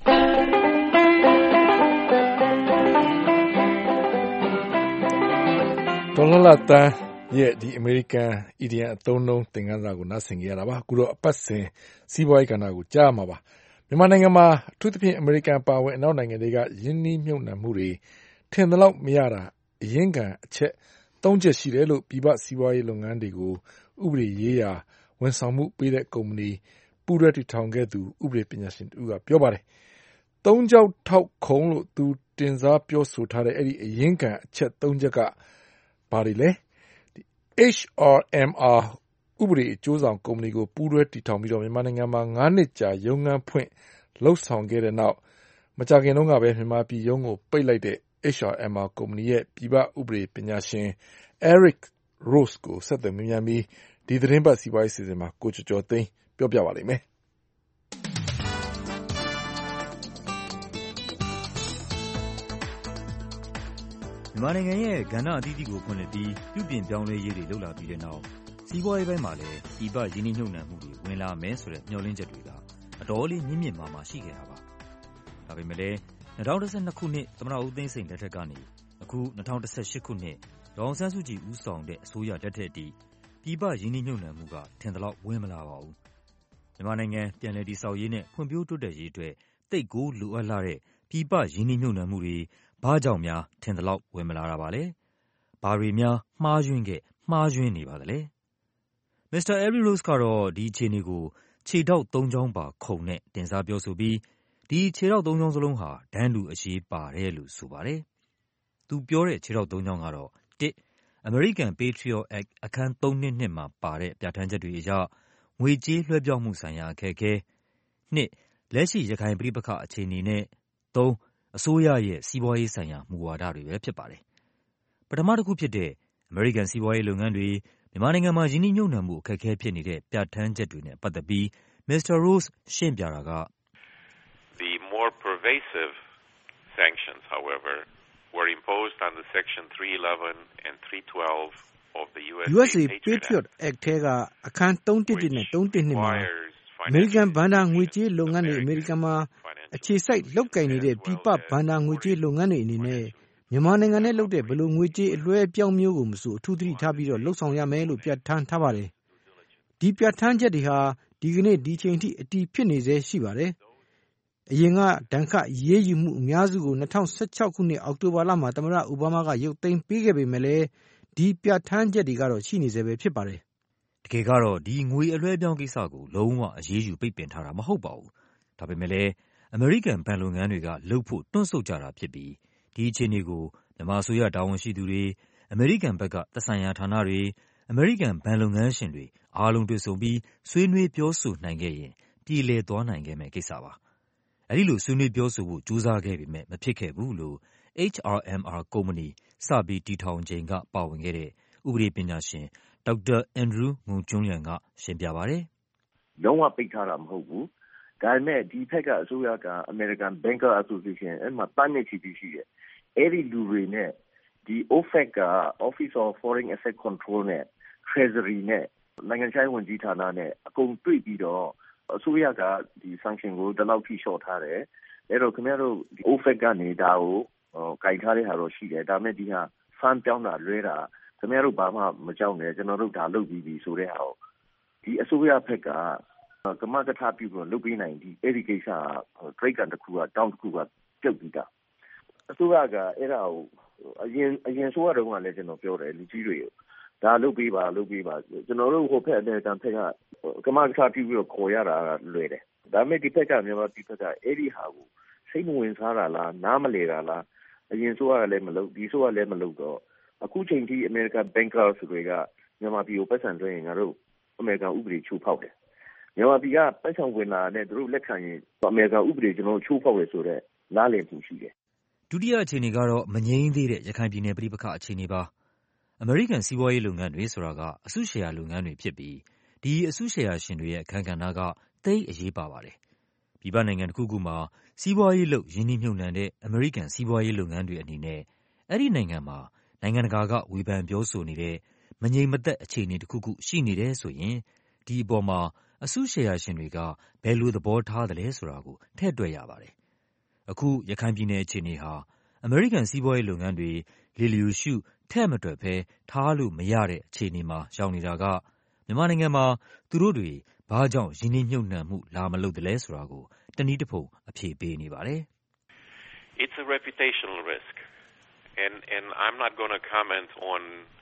ဒေါ်လာလာတန်းရဲ့ဒီ American idiom အသုံးနှုန်းသင်ခန်းစာကိုနားဆင်ကြရတာပါအခုတော့အပတ်စဉ်စီးပွားရေးကဏ္ဍကိုကြားမှာပါမြန်မာနိုင်ငံမှာအထူးသဖြင့် American ပါဝင်အနောက်နိုင်ငံတွေကယင်းနှီးမြှုပ်နှံမှုတွေထင်သလောက်မရတာအရင်းခံအချက်သုံးချက်ရှိတယ်လို့ပြည်ပစီးပွားရေးလုပ်ငန်းတွေကိုဥပဒေရေးရာဝန်ဆောင်မှုပေးတဲ့ကုမ္ပဏီပူးတွဲတည်ထောင်ခဲ့သူဥပဒေပညာရှင်တူကပြောပါတယ်။သုံးကြောက်ထောက်ခုံလို့သူတင်စားပြောဆိုထားတဲ့အဲ့ဒီအရင်းခံအချက်သုံးချက်ကဘာတွေလဲ။ H R M R ဥပဒေအကျိုးဆောင်ကုမ္ပဏီကိုပူးတွဲတည်ထောင်ပြီးတော့မြန်မာနိုင်ငံမှာငါးနှစ်ကြာရုံးခန်းဖွင့်လှုပ်ဆောင်ခဲ့တဲ့နောက်မကြာခင်တုန်းကပဲမြန်မာပြည်ရုံးကိုပိတ်လိုက်တဲ့ H R M R ကုမ္ပဏီရဲ့ပြည်ပဥပဒေပညာရှင် Eric Rose ကိုဆက်သွယ်မေးမြန်းပြီးဒီသတင်းပတ်စီးပွားရေးစီစဉ်မှာကိုကျော်ကျော်သိန်းပြောပြပါလိမ့်မယ်မြန်မာနိုင်ငံရဲ့ကဏ္ဍအသီးသီးကိုဖွင့်လှစ်ပြီးပြုပြင်ပြောင်းလဲရေးတွေလုပ်လာပြီးတဲ့နောက်စီးပွားရေးပိုင်းမှာလည်းပြည်ပရင်းနှီးမြှုပ်နှံမှုတွေဝင်လာမယ်ဆိုတဲ့မျှော်လင့်ချက်တွေကအတော်လေးမြင့်မြင့်မားမားရှိခဲ့တာပါ။ဒါပေမဲ့လည်း၂၀၁၂ခုနှစ်သမ္မတဦးသိန်းစိန်လက်ထက်ကနေအခု၂၀၁၈ခုနှစ်ဒေါ်အောင်ဆန်းစုကြည်ဦးဆောင်တဲ့အစိုးရလက်ထက်အထိပြည်ပရင်းနှီးမြှုပ်နှံမှုကထင်သလောက်ဝင်မလာပါဘူး။မြန်မာနိုင်ငံပြန်လည်တည်ဆောက်ရေးနဲ့ဖွံ့ဖြိုးတိုးတက်ရေးအတွက်သိပ်ကိုလိုအပ်လာတဲ့ပြည်ပရင်းနှီးမြှုပ်နှံမှုတွေဘာကြောင့်များထင်သလောက်ဝင်မလာတာပါလဲ။ဘာတွေများမှားယွင်းခဲ့မှားယွင်းနေပါသလဲ။ မစ္စတာ Eric Rose ကတော့ဒီအခြေအနေကိုခြေထောက်သုံးချောင်းပါခုံနဲ့တင်စားပြောဆိုပြီးဒီခြေထောက်သုံးချောင်းစလုံးဟာတန်းတူအရေးပါတယ်လို့ဆိုပါတယ်။သူပြောတဲ့ခြေထောက်သုံးချောင်းကတော့တစ် American Patriot Act အခန်းသုံးနှစ်နှစ်မှာပါတဲ့ပြဋ္ဌာန်းချက်တွေအရငွေကြေးလွှဲပြောင်းမှုဆိုင်ရာအခက်အခဲနှစ်လက်ရှိရခိုင်ပဋိပက္ခအခြေအနေနဲ့သုံးအစိုးရရဲ့စီးပွားရေးဆိုင်ရာမူဝါဒတွေပဲဖြစ်ပါတယ်။ပထမတစ်ခုဖြစ်တဲ့ American စီးပွားရေးလုပ်ငန်းတွေမြန်မာနိုင်ငံမှာယင်းနှိမ့်ညွတ်နှံမှုအခက်အခဲဖြစ်နေတဲ့ပြဋ္ဌာန်းချက်တွေနဲ့ပတ်သက်ပြီး မစ္စတာ Rose ရှင်းပြတာက The more pervasive sanctions, however, were imposed under Section three eleven and three twelve of the U S A, U S A Patriot Act ထဲကအခန်းသုံးတစ်တစ်နဲ့သုံးတစ်နှစ်မှာအမေရိကန်ဘဏ္ဍာငွေကြေးလုပ်ငန်းတွေအမေရိကန်မှာအခြေစိုက်လုပ်ကိုင်နေတဲ့ပြည်ပဘဏ္ဍာငွေကြေးလုပ်ငန်းတွေအနေနဲ့မြန်မာနိုင်ငံနဲ့လုပ်တဲ့ဘယ်လိုငွေကြေးအလွှဲအပြောင်းမျိုးကိုမဆိုအထူးသတိထားပြီးတော့လှုပ်ဆောင်ရမယ်လို့ပြဋ္ဌာန်းထားပါတယ်။ဒီပြဋ္ဌာန်းချက်တွေဟာဒီကနေ့ဒီချိန်ထိအတည်ဖြစ်နေစေရှိပါတယ်။အရင်ကဒဏ်ခတ်ရေးယူမှုအများစုကို၂၀၁၆ခုနှစ်အောက်တိုဘာလမှာသမ္မတအိုဘားမားကရုပ်သိမ်းပေးခဲ့ပေမဲ့လည်းဒီပြဋ္ဌာန်းချက်တွေကတော့ရှိနေစေပဲဖြစ်ပါတယ်။တကယ်ကတော့ဒီငွေအလွှဲအပြောင်းကိစ္စကိုလုံးဝအရေးယူပိတ်ပင်ထားတာမဟုတ်ပါဘူး။ဒါပေမဲ့လည်းအမေရိကန်ဘဏ်လုပ်ငန်းတွေကလှုပ်ဖို့တွန့်ဆုတ်ကြတာဖြစ်ပြီးဒီအခြေအနေကိုမြန်မာအစိုးရတာဝန်ရှိသူတွေအမေရိကန်ဘက်ကသက်ဆိုင်ရာဌာနတွေအမေရိကန်ဘဏ်လုပ်ငန်းရှင်တွေအားလုံးတွေ့ဆုံပြီးဆွေးနွေးပြောဆိုနိုင်ခဲ့ရင်ပြည်လည်သွားနိုင်ခဲ့မယ့်ကိစ္စပါ။အဲဒီလိုဆွေးနွေးပြောဆိုဖို့ကြိုးစားခဲ့ပေမဲ့မဖြစ်ခဲ့ဘူးလို့ H R M R ကုမ္ပဏီစပြီးတည်ထောင်ချိန်ကပါဝင်ခဲ့တဲ့ဥပဒေပညာရှင်ဒေါက်တာအန်ဒရူးငုံကျွန်းလျန်ကရှင်းပြပါတယ်။လုံးဝပိတ်ထားတာမဟုတ်ဘူး။ဒါပေမဲ့ဒီဘက်ကအစိုးရက American Banker Association အဲ့မှာတန်းနေချီပြီးရှိတယ်။အဲ့ဒီလူတွေနဲ့ဒီ O F A C က Office of Foreign Asset Control နဲ့ Treasury နဲ့နိုင်ငံခြားရေးဝန်ကြီးဌာနနဲ့အကုန်တွေ့ပြီးတော့အစိုးရကဒီ sanction ကိုတလောက်ထိလျှော့ထားတယ်။အဲ့တော့ခင်ဗျားတို့ O F A C ကနေဒါကိုကင်ထားတဲ့ဟာတော့ရှိတယ်။ဒါပေမဲ့ဒီဟာ fund ပြောင်းတာလွဲတာခင်ဗျားတို့ဘာမှမကြောက်နဲ့ကျွန်တော်တို့ဒါလုပ်ပြီးပြီဆိုတဲ့ဟာကိုဒီအစိုးရဘက်ကကမကထပြုပြီးလုပ်ပေးနိုင်ဒီအဲ့ဒီကိစ္စက trade ကန်တစ်ခုကတောင်းတစ်ခုကပြုတ်ပြီးသားအစိုးရကအဲ့ဒါကိုအရင်အရင်ဆိုရတော့ကလည်းကျွန်တော်ပြောတယ်လူကြီးတွေကိုဒါလုပ်ပေးပါလုပ်ပေးပါကျွန်တော်တို့ဟိုဖက်အမေရိကန်ဖက်ကကမကစားပြုပြီးတော့ခေါ်ရတာလွယ်တယ်ဒါပေမဲ့ဒီဖက်ကမြန်မာဒီဖက်ကအဲ့ဒီဟာကိုစိတ်မဝင်စားတာလားနားမလဲတာလားအရင်ဆိုရလည်းမလုပ်ဒီဆိုရလည်းမလုပ်တော့အခုချိန်ထိအမေရိကန်ဘန်ကာတွေကမြန်မာပြည်ကိုပတ်စံသွင်းရင်ငါတို့အမေရိကန်ဥပဒေချိုးဖောက်တယ်မြန်မာပြည်ကပတ်စံဝင်လာတဲ့သူတို့လက်ခံရင်အမေရိကန်ဥပဒေကျွန်တော်ချိုးဖောက်ရဆိုတဲ့နားလည်မှုရှိတယ်ဒုတိယအခြေအနေကတော့မငြိမ်းသေးတဲ့ရခိုင်ပြည်နယ်ပြည်ပခအခြေအနေပါအမေရိကန်စီးပွားရေးလုပ်ငန်းတွေဆိုတာကအစုရှယ်ယာလုပ်ငန်းတွေဖြစ်ပြီးဒီအစုရှယ်ယာရှင်တွေရဲ့အခန်းကဏ္ဍကသိအရေးပါပါတယ်ပြည်ပနိုင်ငံတစ်ခုခုမှာစီးပွားရေးလုပ်ရင်းနှီးမြှုပ်နှံတဲ့အမေရိကန်စီးပွားရေးလုပ်ငန်းတွေအနေနဲ့အဲ့ဒီနိုင်ငံမှာနိုင်ငံတကာကဝေဖန်ပြောဆိုနေတဲ့မငြိမ်မသက်အခြေအနေတစ်ခုခုရှိနေတယ်ဆိုရင်ဒီအပေါ်မှာအစုရှယ်ယာရှင်တွေကဘယ်လိုသဘောထားသလဲဆိုတာကိုထည့်တွက်ရပါတယ်အခုရခိုင်ပြည်နယ်အခြေအနေဟာအမေရိကန်စီးပွားရေးလုပ်ငန်းတွေလေလျူရှုထဲ့မတွက်ဘဲထားလို့မရတဲ့အခြေအနေမှာရောက်နေတာကမြန်မာနိုင်ငံမှာသူတို့တွေဘာကြောင့်ရင်းနှီးမြှုပ်နှံမှုလာမလုပ်သလဲဆိုတာကိုတနည်းတစ်ဖုံအဖြေပေးနေပါတယ် It's a reputational risk and and I'm not going to comment on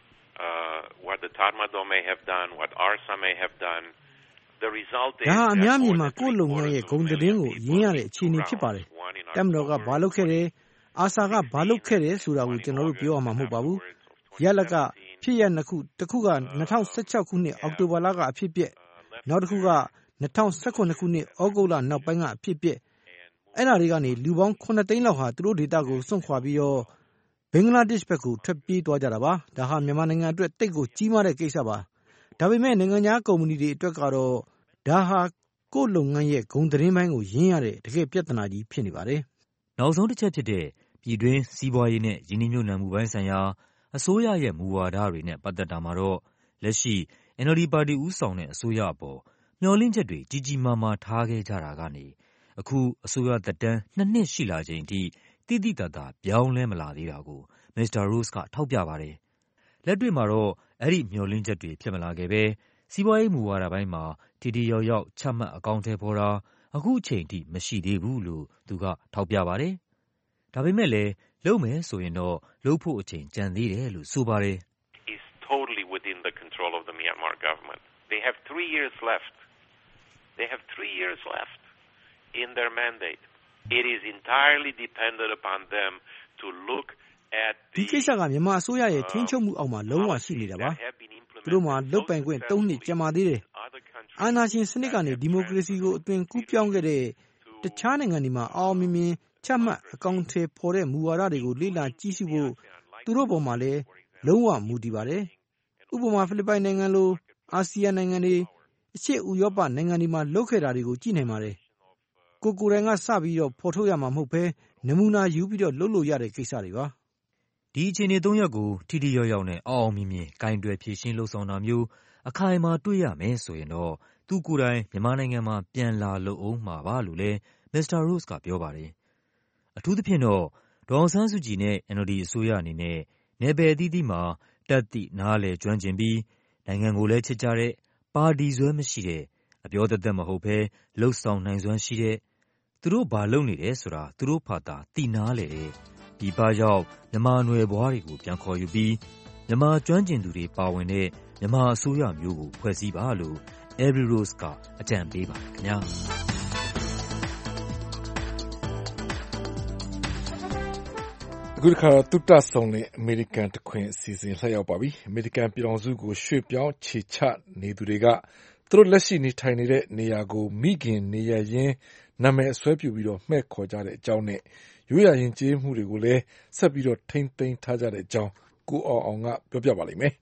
uh what the Tatmadaw may have done what A R S A may have done the result is ဒါအများကြီးမှာကိုယ့်လုပ်ငန်းရဲ့ဂုဏ်သတင်းကိုရင်းရတဲ့အခြေအနေဖြစ်ပါတယ်တမ်တော်ကဘာလုပ်ခဲ့တယ်အာဆာကဘာလုပ်ခဲ့တယ်ဆိုတာကိုကျွန်တော်တို့ပြောရမှာမဟုတ်ပါဘူးရလကဖြစ်ရနှစ်ခုတစ်ခုက၂၀၁၆ခုနှစ်အောက်တိုဘာလကအဖြစ်ပြက်နောက်တစ်ခုက၂၀၁၇ခုနှစ်ဩဂုတ်လနောက်ပိုင်းကအဖြစ်ပြက်အဲ့ဒါတွေကနေလူပေါင်းခုနှစ်သိန်းလောက်ဟာသူတို့ဒေသကိုစွန့်ခွာပြီးတော့ဘင်္ဂလားဒေ့ရှ်ဘက်ကိုထွက်ပြေးသွားကြတာပါဒါဟာမြန်မာနိုင်ငံအတွက်တိတ်ကိုကြီးမားတဲ့ကိစ္စပါဒါပေမဲ့နိုင်ငံခြားကုမ္ပဏီတွေအတွက်ကတော့ဒါဟာကိုယ့်လုပ်ငန်းရဲ့ဂုဏ်သတင်းပိုင်းကိုရင်းရတဲ့တကယ်ပြဿနာကြီးဖြစ်နေပါတယ်နောက်ဆုံးတစ်ချက်ဖြစ်တဲ့ပြည်တွင်းစီးပွားရေးနဲ့ရင်းနှီးမြှုပ်နှံမှုပိုင်းဆိုင်ရာအစိုးရရဲ့မူဝါဒတွေနဲ့ပတ်သက်တာမှာတော့လက်ရှိ N L D ပါတီဦးဆောင်တဲ့အစိုးရအပေါ်မျှော်လင့်ချက်တွေကြီးကြီးမားမားထားခဲ့ကြတာကနေအခုအစိုးရသက်တမ်းနှစ်နှစ်ရှိလာချိန်ထိတိတိတတ်တာပြောင်းလဲမလာသေးတာကိုမစ္စတာ Rose ကထောက်ပြပါတယ်လက်တွေ့မှာတော့အဲ့ဒီမျှော်လင့်ချက်တွေဖြစ်မလာခဲ့ပဲစီးပွားရေးမူဝါဒပိုင်းမှာထိထိရောက်ရောက်ချမှတ်အကောင့်ထဲပေါ်တာအခုချိန်ထိမရှိသေးဘူးလို့သူကထောက်ပြပါတယ်ဒါပေမဲ့လည်းလုပ်မယ်ဆိုရင်တော့လုပ်ဖို့အချိန်ကြံသေးတယ်လို့ဆိုပါတယ် is totally within the control of the Myanmar government. They have three years left. They have three years left in their mandate. It is entirely dependent upon them to look at the ဒီကိစ္စကမြန်မာအစိုးရရဲ့ထိန်းချုပ်မှုအောက်မှာလုံးဝရှိနေတာပါသူတို့မှာလုတ်ပိုင်ခွင့်၃နှစ်ကျန်ပါသေးတယ်အာဏာရှင်စနစ်ကနေဒီမိုကရေစီကိုအသွင်ကူးပြောင်းခဲ့တဲ့တခြားနိုင်ငံတွေမှာအောင်မြင်မြင်ချမှတ်အကောင့်ထဲပေါ်တဲ့မူဝါဒတွေကိုလေ့လာကြည့်ရှုဖို့သူတို့ပေါ်မှာလည်းလုံးဝမူတည်ပါတယ်ဥပမာဖိလစ်ပိုင်နိုင်ငံလိုအာဆီယံနိုင်ငံတွေအရှေ့ဥရောပနိုင်ငံတွေမှာလုပ်ခဲ့တာတွေကိုကြည့်နိုင်ပါတယ်ကိုကိုယ်တိုင်ကစပြီးတော့ဖော်ထုတ်ရမှာမဟုတ်ဘဲနမူနာယူပြီးတော့လုပ်လို့ရတဲ့ကိစ္စတွေပါဒီအခြေအနေသုံးရပ်ကိုထိထိရောက်ရောက်နဲ့အောင်အောင်မြင်မြင်ဂိုင်တွယ်ဖြည့်ရှင်းလှုပ်ဆောင်တာမျိုးအခိုင်အမာတွေ့ရမယ်ဆိုရင်တော့သူကိုယ်တိုင်မြန်မာနိုင်ငံမှာပြန်လာလို့အောင်မှာပါလို့လည်းမစ္စတာ Rose ကပြောပါတယ်အထူးသဖြင့်တော့ဒေါ်အောင်ဆန်းစုကြည်နဲ့ N L D အစိုးရအနေနဲ့နယ်ပယ်အသီးသီးမှာတက်သည့်နားလေကျွမ်းကျင်ပြီးနိုင်ငံကိုလည်းချစ်ကြတဲ့ပါတီဆွဲမရှိတဲ့အပြောသက်သက်မဟုတ်ဘဲလှုပ်ဆောင်နိုင်စွမ်းရှိတဲ့သူတို့ဘာလုပ်နေတယ်ဆိုတာသူတို့ဖာသာသိနာလေတဲ့ဒီပါရောက်မြန်မာနွယ်ဘွားတွေကိုပြန်ခေါ်ယူပြီးမြန်မာကျွမ်းကျင်သူတွေပါဝင်တဲ့မြန်မာအစိုးရမျိုးကိုဖွဲ့စည်းပါလို့ Every Rose ကအကြံပေးပါတယ်ခင်ဗျာအခုတစ်ခါတုတ္တဆောင်တဲ့အမေရိကန်တခွင်အစီအစဉ်ဆက်ရောက်ပါပြီအမေရိကန်ပြည်ထောင်စုကိုရွှေ့ပြောင်းခြေချနေသူတွေကသူတို့လက်ရှိနေထိုင်နေတဲ့နေရာကိုမိခင်နေရရင်းနာမည်အစွဲပြုပြီးတော့မှဲ့ခေါ်ကြတဲ့အကြောင်းနဲ့ရိုးရာရင်ကျေးမှုတွေကိုလည်းဆက်ပြီးတော့ထိမ့်သိမ်းထားကြတဲ့အကြောင်းကိုအောင်အောင်ကပြောပြပါလိမ့်မယ်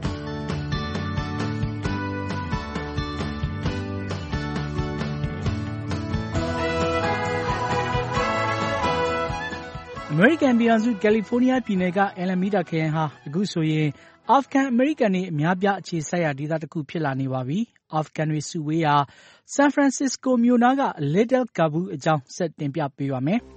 အမေရိကန်ပြည်ထောင်စုကယ်လီဖိုးနီးယားပြည်နယ်က Alameda ခရိုင်ဟာအခုဆိုရင်အာဖဂန်အမေရိကန်တွေအများပြားအခြေစိုက်ရာဒေသတစ်ခုဖြစ်လာနေပါပြီ။အာဖဂန်တွေစုဝေးရာဆန်ဖရန်စစ္စကိုမြို့နားက Little Kabul အကြောင်းဆက်တင်ပြပေးပါမယ်။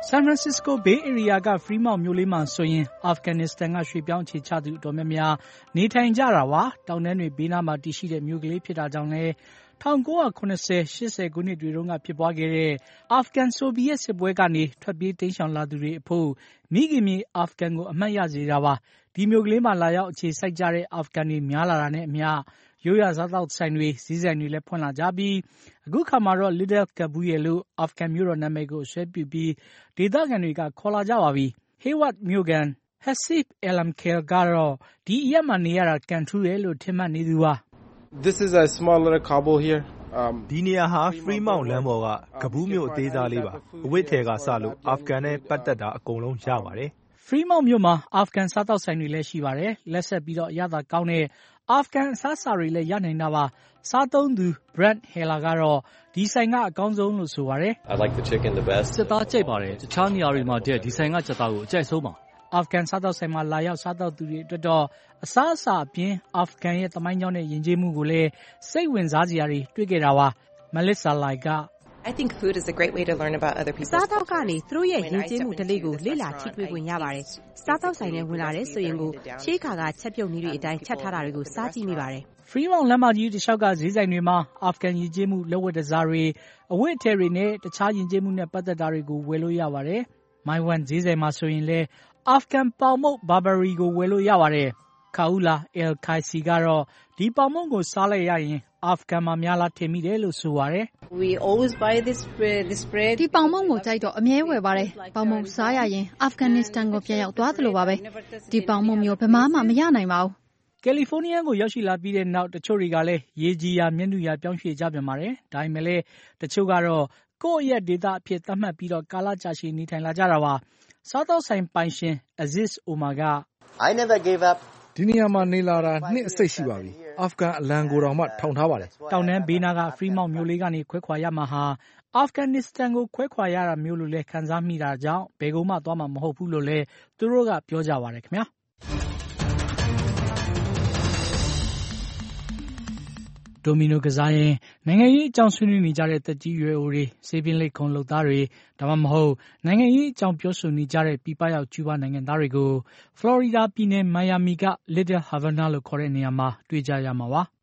San Francisco Bay Area က Fremont မြို့လေးမှာဆိုရင် Afghanistan ကရွှေ့ပြောင်းအခြေချသူအတော်များများနေထိုင်ကြတာပါ။တောင်တန်းတွေဘေးနားမှာတည်ရှိတဲ့မြို့ကလေးဖြစ်တာကြောင့်လည်း၁၉၇၀ ၈၀ ခုနှစ်တွေတုန်းကဖြစ်ပွားခဲ့တဲ့ Afghan ဆိုဗီယက်စစ်ပွဲကနေထွက်ပြေးတိမ်းရှောင်လာသူတွေအဖို့မိခင်မြေ Afghan ကိုအမှတ်ရစေတာပါ။ဒီမြို့ကလေးမှာလာရောက်အခြေစိုက်ကြတဲ့ Afghan တွေများလာတာနဲ့အမျှရိုးရာစားသောက်ဆိုင်တွေဈေးဆိုင်တွေလည်းဖွင့်လာကြပြီးအခုခါမှာတော့ Little Kabul လို့ Afghan မြို့တော်နာမည်ကိုအစွဲပြုပြီးဒေသခံတွေကခေါ်လာကြပါပြီ။ Hayward မြို့ခံ Hasif Alamkhail ကတော့ဒီအရက်မှာနေရတာကန်ထူးတယ်လို့ထင်မှတ်နေသူပါ။ This is a small little Kabul here. ဒီနေရာဟာ Fremont လမ်းပေါ်ကကဘူးမြို့အသေးစားလေးပါ။အဝတ်ထည်ကစလို့ Afghan နဲ့ပတ်သက်တာအကုန်လုံးရပါတယ်။ Fremont မြို့မှာ Afghan စားသောက်ဆိုင်တွေလည်းရှိပါတယ်။လက်ဆက်ပြီးတော့အရသာကောင်းတဲ့ Afghan အစားအစာတွေလည်းရနိုင်တာပါ။စားသုံးသူ Brad Heller ကတော့ဒီဆိုင်ကအကောင်းဆုံးလို့ဆိုပါတယ်။ I like the chicken the best. စက်သားကြိုက်ပါတယ်။တခြားနေရာတွေမှာတည်းဒီဆိုင်ကစက်သားကိုအကြိုက်ဆုံးပါ။ Afghan စားသောက်ဆိုင်မှာလာရောက်စားသောက်သူတွေအတွက်တော့အစားအစာအပြင် Afghan ရဲ့သမိုင်းကြောင်းနဲ့ယဉ်ကျေးမှုကိုလည်းစိတ်ဝင်စားစရာတွေတွေ့ခဲ့တာပါ။ Melissa Lai က I think food is a great way to learn about other people's culture. စားသောက်ကနေသူတို့ရဲ့ယဉ်ကျေးမှုဓလေ့ကိုလေ့လာထိတွေ့ခွင့်ရပါတယ်။စားသောက်ဆိုင်နဲ့ဝင်လာတဲ့ဆိုရင်ကိုရှေးခါကချက်ပြုတ်နည်းတွေအတိုင်းချက်ထားတာတွေကိုစားကြည့်မိပါတယ်။ Fremont လမ်းမကြီးတစ်လျှောက်ကဈေးဆိုင်တွေမှာ Afghan ယဉ်ကျေးမှုလက်ဝတ်တစားတွေအဝတ်အထည်တွေနဲ့တခြားယဉ်ကျေးမှုနဲ့ပတ်သက်တာတွေကိုဝယ်လို့ရပါတယ်။ Maiwan ဈေးဆိုင်မှာဆိုရင်လည်း Afghan ပေါင်မုန့် Burberry ကိုဝယ်လို့ရပါတယ်။ Kaula El Kaisi ကတော့ဒီပေါင်မုန့်ကိုစားလိုက်ရရင် Afghan မှာများလားထင်မိတယ်လို့ဆိုပါတယ်။ We always buy this bread this bread ဒီပေါင်မုန့်ကိုကြိုက်တော့အမြဲဝယ်ပါတယ်။ပေါင်မုန့်စားရရင် Afghanistan ကိုပြန်ရောက်သွားသလိုပါပဲ။ဒီပေါင်မုန့်မျိုးဘယ်မှမရနိုင်ပါဘူး။ California ကိုရောက်ရှိလာပြီးတဲ့နောက်တချို့တွေကလည်းရေကြီးရာမျက်နှာရာပြောင်းရွှေ့ကြပြန်ပါတယ်။ဒါပေမဲ့လည်းတချို့ကတော့ကိုယ့်ရဲ့ဒေသအဖြစ်သတ်မှတ်ပြီးတော့ကာလကြာရှည်နေထိုင်လာကြတာပါ။စားသောက်ဆိုင်ပိုင်ရှင် Aziz Omar က I never gave up ဒီနေရာမှာနေလာတာနှစ်အစိတ်ရှိပါပြီ။ Afghan အလံကိုတောင်မှထောင်ထားပါတယ်။တောင်တန်းဘေးနားက Fremont မြို့လေးကနေခွဲခွာရမှာဟာ Afghanistan ကိုခွဲခွာရတာမျိုးလိုလဲခံစားမိတာကြောင့်ဘယ်ကိုမှသွားမှာမဟုတ်ဘူးလို့လဲသူတို့ကပြောကြပါတယ်ခင်ဗျာ။ဒိုမီနိုကစားရင်နိုင်ငံရေးအကြောင်းဆွေးနွေးနေကြတဲ့တက်ကြီးရွယ်အိုတွေဆေးပင်လိပ်ခုံလုပ်သားတွေဒါမှမဟုတ်နိုင်ငံရေးအကြောင်းပြောဆိုနေကြတဲ့ပြည်ပရောက်ကျူးဘားနိုင်ငံသားတွေကို Florida ပြည်နယ် Miami က Little Havana လို့ခေါ်တဲ့နေရာမှာတွေ့ကြရမှာပါ။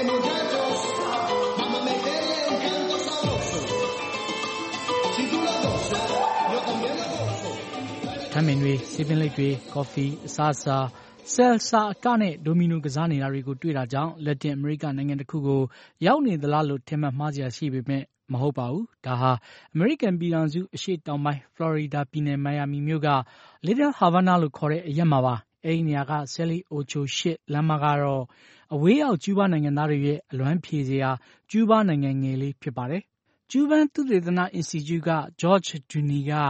ထမင်းတွေဆေးပင်လိပ်တွေကော်ဖီအစားအစာဆယ်ဆာအကနဲ့ဒိုမီနိုကစားနေတာတွေကိုတွေ့တာကြောင့်လက်တင်အမေရိကနိုင်ငံတစ်ခုကိုရောက်နေသလားလို့ထင်မှတ်မှားစရာရှိပေမဲ့မဟုတ်ပါဘူး။ဒါဟာအမေရိကန်ပြည်ထောင်စုအရှေ့တောင်ပိုင်းဖလော်ရီဒါပြည်နယ်မိုင်ယာမီမြို့က Little Havana လို့ခေါ်တဲ့အရပ်မှာပါ။အဲဒီနေရာက Sally Ocho ရှစ်လမ်းမကတော့အဝေးရောက်ကျူးဘားနိုင်ငံသားတွေရဲ့အလွမ်းဖြေစရာကျူးဘားနိုင်ငံငယ်လေးဖြစ်ပါတယ်။ကျူးဘန်သုတေသန Institute က George Duni က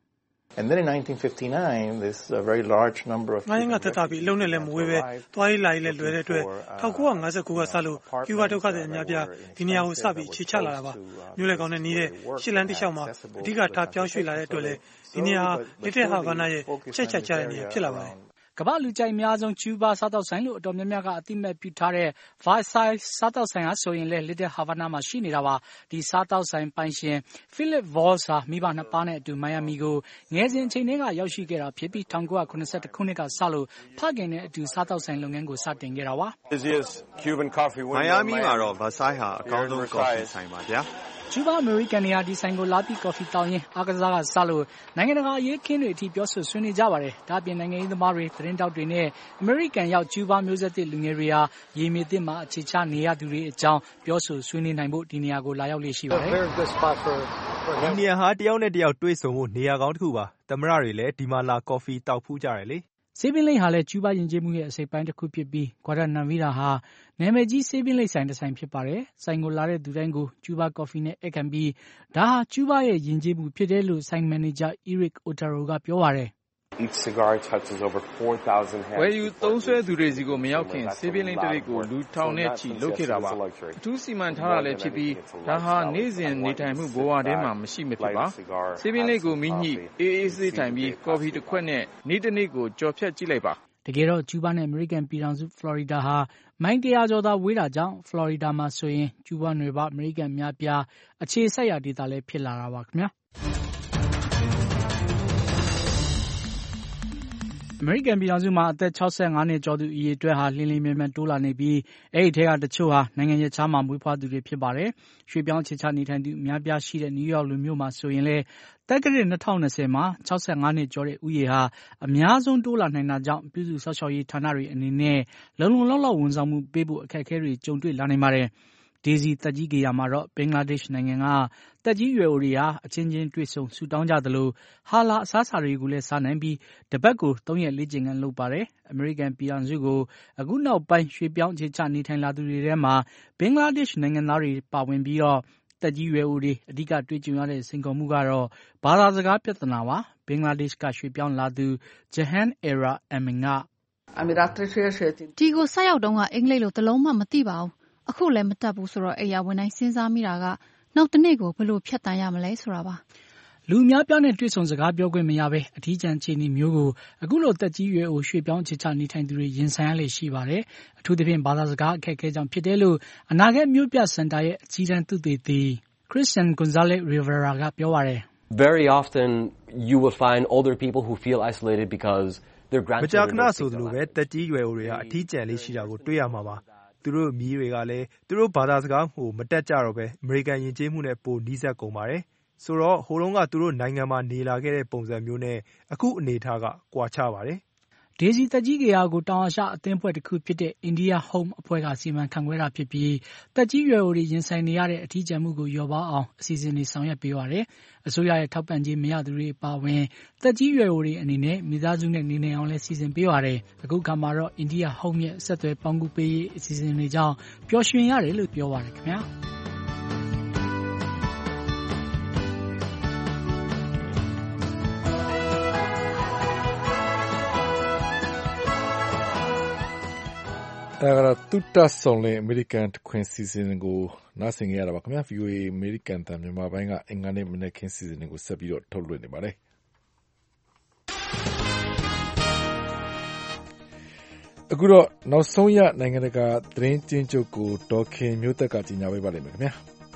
And then in nineteen fifty-nine, this a very large number of ငါးရင်းကသက်သာပြီးအလုံးနဲ့လည်းမဝေးပဲသွားရေးလာရေးလည်းလွယ်တဲ့အတွက်၁၉၅၉ကစလို့ကျူးဘားဒုက္ခသည်အများပြားဒီနေရာကိုစပြီးအခြေချလာတာပါမြို့လေကောင်းနဲ့နီးတဲ့ရှစ်လန်းတစ်လျှောက်မှာအဓိကထားပြောင်းရွှေ့လာတဲ့အတွက်လည်းဒီနေရာဟာLittle Havanaရဲ့ချက်ချက်ချတဲ့နေရာဖြစ်လာပါတယ်ကမ္ဘာလူကြိုက်အများဆုံးကျူးဘားစားတောက်ဆိုင်လို့အတော်များများကအသိမဲ့ပြုထားတဲ့ Versailles စားတောက်ဆိုင်ဟာဆိုရင်လေ Little Havana မှာရှိနေတာပါဒီစားတောက်ဆိုင်ပိုင်ရှင် Philip Voss ဟာမိဘနှစ်ပါးနဲ့အတူမိုင်ယာမီကိုငယ်စဉ်အချိန်ကရောက်ရှိခဲ့တာဖြစ်ပြီး၁၉၇၁ခုနှစ်ကစလို့ဖခင်နဲ့အတူစားတောက်ဆိုင်လုပ်ငန်းကိုစတင်ခဲ့တာပါမိုင်ယာမီမှာတော့ Versailles ဟာအကောင်းဆုံးကော်ဖီဆိုင်ပါဗျာကျူးဘားအမေရိကန်တွေဟာဒီဆိုင်ကိုလာပြီးကော်ဖီတောင်းရင်းအားကစားကစလို့နိုင်ငံတကာအရေးခင်းတွေအထိပြောဆိုဆွေးနွေးကြပါတယ်။ဒါ့အပြင်နိုင်ငံရေးသမားတွေသတင်းတောက်တွေနဲ့အမေရိကန်ရောက်ကျူးဘားမျိုးဆက်သစ်လူငယ်တွေဟာရေမြေသစ်မှာအခြေချနေရသူတွေအကြောင်းပြောဆိုဆွေးနွေးနိုင်ဖို့ဒီနေရာကိုလာရောက်လေ့ရှိပါတယ်။ဒီနေရာဟာတယောက်နဲ့တယောက်တွေ့ဆုံဖို့နေရာကောင်းတစ်ခုပါ။သမ္မတတွေလည်းဒီမှာလာကော်ဖီတောက်ဖူးကြတယ်လေ။ဆေးပင်လိပ်ဟာလည်းကျူးဘားယဉ်ကျေးမှုရဲ့အစိပ်ပိုင်းတစ်ခုဖြစ်ပြီး Guadalnavera ဟာနာမည်ကြီးဆေးပင်လိပ်ဆိုင်တစ်ဆိုင်ဖြစ်ပါတယ်။ဆိုင်ကိုလာတဲ့သူတိုင်းကိုကျူးဘားကော်ဖီနဲ့ဧည့်ခံပြီးဒါဟာကျူးဘားရဲ့ယဉ်ကျေးမှုဖြစ်တယ်လို့ဆိုင်မန်နေဂျာ Eric Otero ကပြောပါတယ် Each cigar touches over four thousand hands. ဝယ်ယူသုံးစွဲသူတွေစီကိုမရောက်ခင်ဆေးပင်လိပ်တစ်လိပ်ကိုလူထောင်နဲ့ချီလုပ်ခဲ့တာပါ။အထူးစီမံထားတာလည်းဖြစ်ပြီးဒါဟာနေ့စဉ်နေထိုင်မှုဘဝထဲမှာမရှိမဖြစ်ပါ။ဆေးပင်လိပ်ကိုမိညှိအေးအေးဆေးထိုင်ပြီးကော်ဖီတစ်ခွက်နဲ့နေ့တစ်နေ့ကိုကြော်ဖြတ်ကြည့်လိုက်ပါတကယ်တော့ကျူးဘားနဲ့အမေရိကန်ပြည်ထောင်စုဖလော်ရီဒါဟာမိုင်တရာကျော်သာဝေးတာကြောင့်ဖလော်ရီဒါမှာဆိုရင်ကျူးဘားနွယ်ဘားအမေရိကန်များပြားအခြေစိုက်ရာဒေသလည်းဖြစ်လာတာပါခင်ဗျာအမေရိကန်ပြည်ထောင်စုမှာအသက်၆၅နှစ်ကျော်သူအရေအတွက်ဟာလျင်လျင်မြန်မြန်တိုးလာနေပြီးအဲဒီထဲကတချို့ဟာနိုင်ငံရပ်ခြားမှာမွေးဖွားသူတွေဖြစ်ပါတယ်။ရွှေ့ပြောင်းအခြေချနေထိုင်သူအများပြားရှိတဲ့နယူးယောက်လိုမြို့မှာဆိုရင်လည်းတက္ကရာ၂၀၂၀မှာ၆၅နှစ်ကျော်တဲ့ဦးရေဟာအများဆုံးတိုးလာနိုင်တာကြောင့်ပြုစုစောင့်ရှောက်ရေးဌာနတွေအနေနဲ့လုံလုံလောက်လောက်ဝန်ဆောင်မှုပေးဖို့အခက်အခဲတွေကြုံတွေ့လာနိုင်ပါတယ်။ ဒေဇီသက်ကြီးဂေယာမှာတော့ဘင်္ဂလားဒေ့ရှ်နိုင်ငံကသက်ကြီးရွယ်အိုတွေဟာအချင်းချင်းတွေ့ဆုံဆုတောင်းကြသလိုဟာလာအစားအစာတွေကိုလည်းစားနိုင်ပြီးတပတ်ကိုသုံးရက်လေ့ကျင့်ခန်းလုပ်ပါတယ်။အမေရိကန်ပြည်ထောင်စုကိုအခုနောက်ပိုင်းရွှေ့ပြောင်းအခြေချနေထိုင်လာသူတွေထဲမှာဘင်္ဂလားဒေ့ရှ်နိုင်ငံသားတွေပါဝင်ပြီးတော့သက်ကြီးရွယ်အိုတွေအဓိကတွေ့ကြုံရတဲ့စိန်ခေါ်မှုကတော့ဘာသာစကားပြဿနာပါ။ဘင်္ဂလားဒေ့ရှ်ကရွှေ့ပြောင်းလာသူ Jahan Era Amin ကဒီကိုဆက်ရောက်တုန်းကအင်္ဂလိပ်လိုတစ်လုံးမှမသိပါဘူး။အခုလည်းမတတ်ဘူးဆိုတော့အိမ်ယာဝင်တိုင်းစဉ်းစားမိတာကနောက်တစ်နေ့ကိုဘယ်လိုဖြတ်တန်းရမလဲဆိုတာပါ။လူအများပြားနဲ့တွေ့ဆုံစကားပြောခွင့်မရဘဲအထီးကျန်အခြေအနေမျိုးကိုအခုလိုသက်ကြီးရွယ်အိုရွှေ့ပြောင်းအခြေချနေထိုင်သူတွေရင်ဆိုင်ရလေရှိပါတယ်။အထူးသဖြင့်ဘာသာစကားအခက်အခဲကြောင့်ဖြစ်တယ်လို့အနာဂတ်မြို့ပြစင်တာရဲ့အကြီးတန်းသုတေသီ Christian Gonzalez Rivera ကပြောပါတယ်။ Very often you will find older people who feel isolated because their grandchildren မကြာခဏဆိုသလိုပဲသက်ကြီးရွယ်အိုတွေဟာအထီးကျန်လေးရှိတာကိုတွေ့ရမှာပါ။သူတို့မြီးတွေကလည်းသူတို့ဘာသာစကားကိုမတတ်ကြတော့ပဲအမေရိကန်ယဉ်ကျေးမှုနဲ့ပိုနီးစပ်ကုန်ပါတယ်။ဆိုတော့ဟိုတုန်းကသူတို့နိုင်ငံမှာနေလာခဲ့တဲ့ပုံစံမျိုးနဲ့အခုအနေအထားကကွာခြားပါတယ်။ဒေဇီသက်ကြီးဂေဟာကိုတောင်အာရှအသင်းအဖွဲ့တစ်ခုဖြစ်တဲ့ India Home အဖွဲ့ကစီမံခန့်ခွဲတာဖြစ်ပြီးသက်ကြီးရွယ်အိုတွေရင်ဆိုင်နေရတဲ့အထီးကျန်မှုကိုလျော့ပါအောင်အစီအစဉ်တွေဆောင်ရွက်ပေးပါတယ်။အစိုးရရဲ့ထောက်ပံ့ကြေးမရသူတွေအပါအဝင်သက်ကြီးရွယ်အိုတွေအနေနဲ့မိသားစုနဲ့နေနိုင်အောင်လည်းစီစဉ်ပေးပါတယ်။အခုခါမှာတော့ India Home ရဲ့ဆက်သွယ်ပေါင်းကူးပေးရေးအစီအစဉ်တွေကြောင့်ပျော်ရွှင်ရတယ်လို့ပြောပါတယ်ခင်ဗျာ။ဒါကတော့တုတ္တဆုံလင်အမေရိကန်ခွင်စီစဉ်ကိုနားဆင်ကြရတာပါခင်ဗျာ ဗီအိုအေ အမေရိကန်တန်မြန်မာပိုင်းကအင်္ဂါနေ့မနေ့ခင်းစီစဉ်ကိုဆက်ပြီးတော့ထုတ်လွှင့်နေပါတယ်အခုတော့နောက်ဆုံးရနိုင်ငံတကာသတင်းကျဉ်းချုပ်ကိုဒေါ်ခင်မျိုးသက်ကကြီးညာပေးပါလိမ့်မယ်ခင်ဗျာ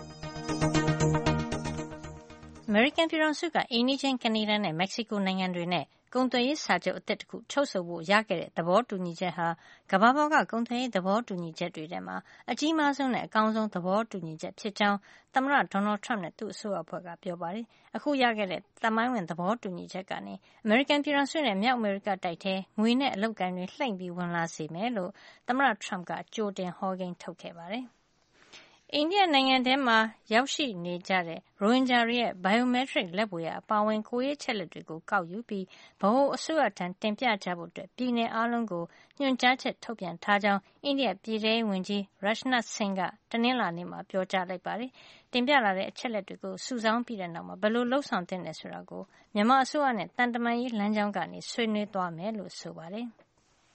အမေရိကန်ပြည်ထောင်စုကအိန္ဒိယကနေဒါနဲ့မက္ကဆီကိုနိုင်ငံတွေနဲ့ကုန်သွယ်ရေးစာချုပ်အသစ်တစ်ခုချုပ်ဆိုဖို့ရခဲ့တဲ့သဘောတူညီချက်ဟာကမ္ဘာပေါ်ကကုန်သွယ်ရေးသဘောတူညီချက်တွေထဲမှာအကြီးမားဆုံးနဲ့အကောင်းဆုံးသဘောတူညီချက်ဖြစ်ကြောင်းသမ္မတဒေါ်နယ်ထရမ့်နဲ့သူ့အစိုးရအဖွဲ့ကပြောပါတယ်။အခုရခဲ့တဲ့သမိုင်းဝင်သဘောတူညီချက်ကနေအမေရိကန်ပြည်ထောင်စုနဲ့မြောက်အမေရိကတိုက်ထဲငွေနဲ့အလုပ်ကိုင်တွေလှိမ့်ပြီးဝင်လာစေမယ်လို့သမ္မတထရမ့်ကကြိုတင်ဟောကိန်းထုတ်ခဲ့ပါတယ်။အိန္ဒိယနိုင်ငံထဲမှာရောက်ရှိနေကြတဲ့ရိုဟင်ဂျာတွေရဲ့ biometric လက်ဗွေအပါအဝင်ကိုယ်ရေးအချက်အလက်တွေကိုကောက်ယူပြီးဗဟိုအစိုးရထံတင်ပြကြဖို့ပြည်နယ်အားလုံးကိုညွှန်ကြားချက်ထုတ်ပြန်ထားကြောင်းအိန္ဒိယပြည်ထဲရေးဝန်ကြီး Rajnath Singh ကတနင်္လာနေ့မှာပြောကြားလိုက်ပါတယ်။တင်ပြလာတဲ့အချက်အလက်တွေကိုစုဆောင်းပြီးတဲ့နောက်မှာဘယ်လိုလုပ်ဆောင်သင့်တယ်ဆိုတာကိုမြန်မာအစိုးရနဲ့သံတမန်ရေးလမ်းကြောင်းကနေဆွေးနွေးသွားမယ်လို့ဆိုပါတယ်။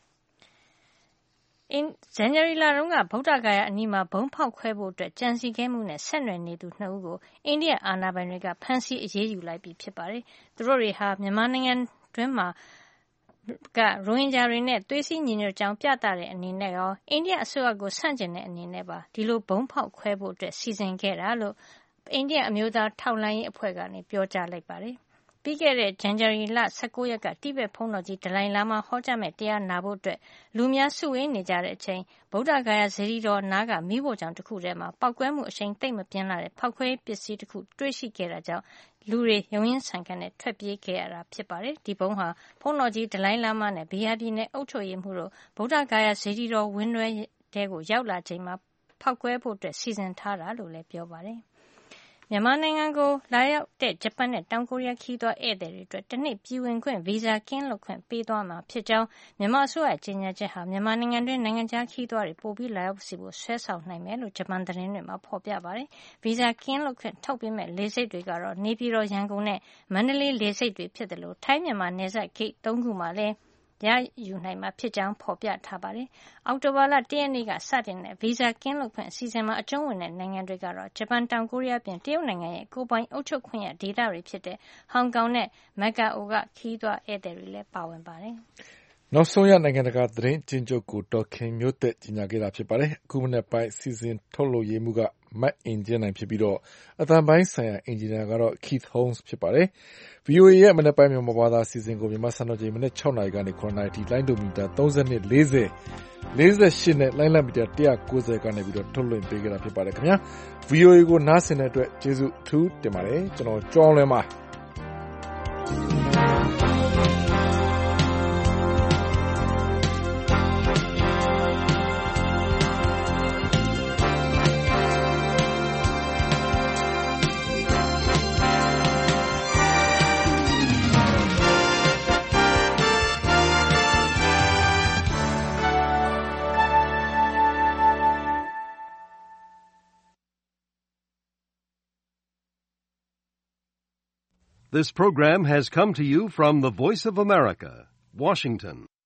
ဇန်နဝါရီလတုန်းကဗုဒ္ဓဂါယာအနီးမှာဗုံးဖောက်ခွဲဖို့ကြံစည်ခဲ့မှုနဲ့ဆက်နွယ်နေသူနှစ်ဦးကိုအိန္ဒိယအာဏာပိုင်တွေကဖမ်းဆီးအရေးယူလိုက်ပြီဖြစ်ပါတယ်။သူတို့တွေဟာမြန်မာနိုင်ငံတွင်းမှာကရိုဟင်ဂျာတွေနဲ့သွေးစည်းညီညွတ်ကြောင်းပြသတဲ့အနေနဲ့ရောအိန္ဒိယအစိုးရကိုဆန့်ကျင်တဲ့အနေနဲ့ပါဒီလိုဗုံးဖောက်ခွဲဖို့စီစဉ်ခဲ့တာလို့အိန္ဒိယအမျိုးသားထောက်လှမ်းရေးအဖွဲ့ကပြောကြားလိုက်ပါတယ်။ပြီးခဲ့တဲ့ဇန်နဝါရီလ၁၉ရက်ကတိဘက်ဘုန်းတော်ကြီးဒလိုင်လာမာဟောကြားမဲ့တရားနာဖို့အတွက်လူများစုဝေးနေကြတဲ့အချိန်ဗုဒ္ဓဂါယာစေတီတော်နားကမီးဖိုချောင်တစ်ခုထဲမှာပောက်ကွဲမှုအရှိန်သိပ်မပြင်းလာတဲ့ဖောက်ခွဲပစ္စည်းတစ်ခုတွေ့ရှိခဲ့တာကြောင့်လူတွေရုန်းရင်းဆန်ခတ်နဲ့ထွက်ပြေးခဲ့ရတာဖြစ်ပါတယ်။ဒီဘုံဟာဘုန်းတော်ကြီးဒလိုင်လာမာနဲ့ဘီဟာပြည်နယ်အုပ်ချုပ်ရေးမှုတို့ဗုဒ္ဓဂါယာစေတီတော်ဝင်းတွဲတဲကိုရောက်လာချိန်မှာဖောက်ကွဲဖို့အတွက်စီစဉ်ထားတာလို့လည်းပြောပါတယ်။မြန်မာနိုင်ငံကိုလာရောက်တဲ့ဂျပန်နဲ့တောင်ကိုရီးယားခရီးသွားဧည့်သည်တွေအတွက်တနှစ်ပြည်ဝင်ခွင့်ဗီဇာကင်းလွတ်ခွင့်ပေးသွားမှာဖြစ်ကြောင်းမြန်မာအစိုးရကြေညာချက်ဟာမြန်မာနိုင်ငံတွင်းနိုင်ငံခြားခရီးသွားတွေပိုပြီးလာရောက်စီဖို့ဆွဲဆောင်နိုင်မယ်လို့ဂျပန်သတင်းတွေမှာဖော်ပြပါတယ်။ဗီဇာကင်းလွတ်ခွင့်ထုတ်ပေးမဲ့လေဆိပ်တွေကတော့နေပြည်တော်ရန်ကုန်နဲ့မန္တလေးလေဆိပ်တွေဖြစ်တယ်လို့ထိုင်းမြန်မာနယ်စပ်ဂိတ်သုံးခုမှာလည်းရယူနိုင်မှာဖြစ်ကြောင်းဖော်ပြထားပါတယ်။အောက်တိုဘာလ၁ရက်နေ့ကစတင်တဲ့ဗီဇာကင်းလွတ်ခွင့်အစီအစဉ်မှာအကျုံးဝင်တဲ့နိုင်ငံတွေကတော့ဂျပန်တောင်ကိုရီးယားပြင်တရုတ်နိုင်ငံရဲ့ကိုယ်ပိုင်အုပ်ချုပ်ခွင့်ရဒေသတွေဖြစ်တဲ့ဟောင်ကောင်နဲ့မက်ကာအိုကခရီးသွားဧည့်သည်တွေလည်းပါဝင်ပါတယ်။နောက်ဆုံးရနိုင်ငံတကာသတင်းကျဉ်းချုပ်ကိုဒေါ်ခင်မျိုးသက်ကြီးညာခဲ့တာဖြစ်ပါတယ်။အခုမနေ့ပိုင်းစီစဉ်ထုတ်လို့ရေးမှုကမတ်အင်ဂျင်နိုင်ဖြစ်ပြီးတော့အသံပိုင်းဆိုင်ရာအင်ဂျင်နီယာကတော့ Keith Holmes ဖြစ်ပါတယ်။ V O A ရဲ့မနေ့ပိုင်းမြန်မာဘာသာစီစဉ်ကိုမြန်မာစံတော်ချိန်မနေ့၆နာရီကနေ၇နာရီထိလိုင်းဒိုမီတာ၃၂ ၄၀ ၄၈နဲ့လိုင်းလံမီတာ၁၉၀ကနေပြီးတော့ထုတ်လွှင့်ပေးကြတာဖြစ်ပါတယ်ခင်ဗျာ။ V O A ကိုနားဆင်တဲ့အတွက်ကျေးဇူးအထူးတင်ပါတယ်။ကျွန်တော်ကျောင်းလွင်ပါ This program has come to you from the Voice of America, Washington.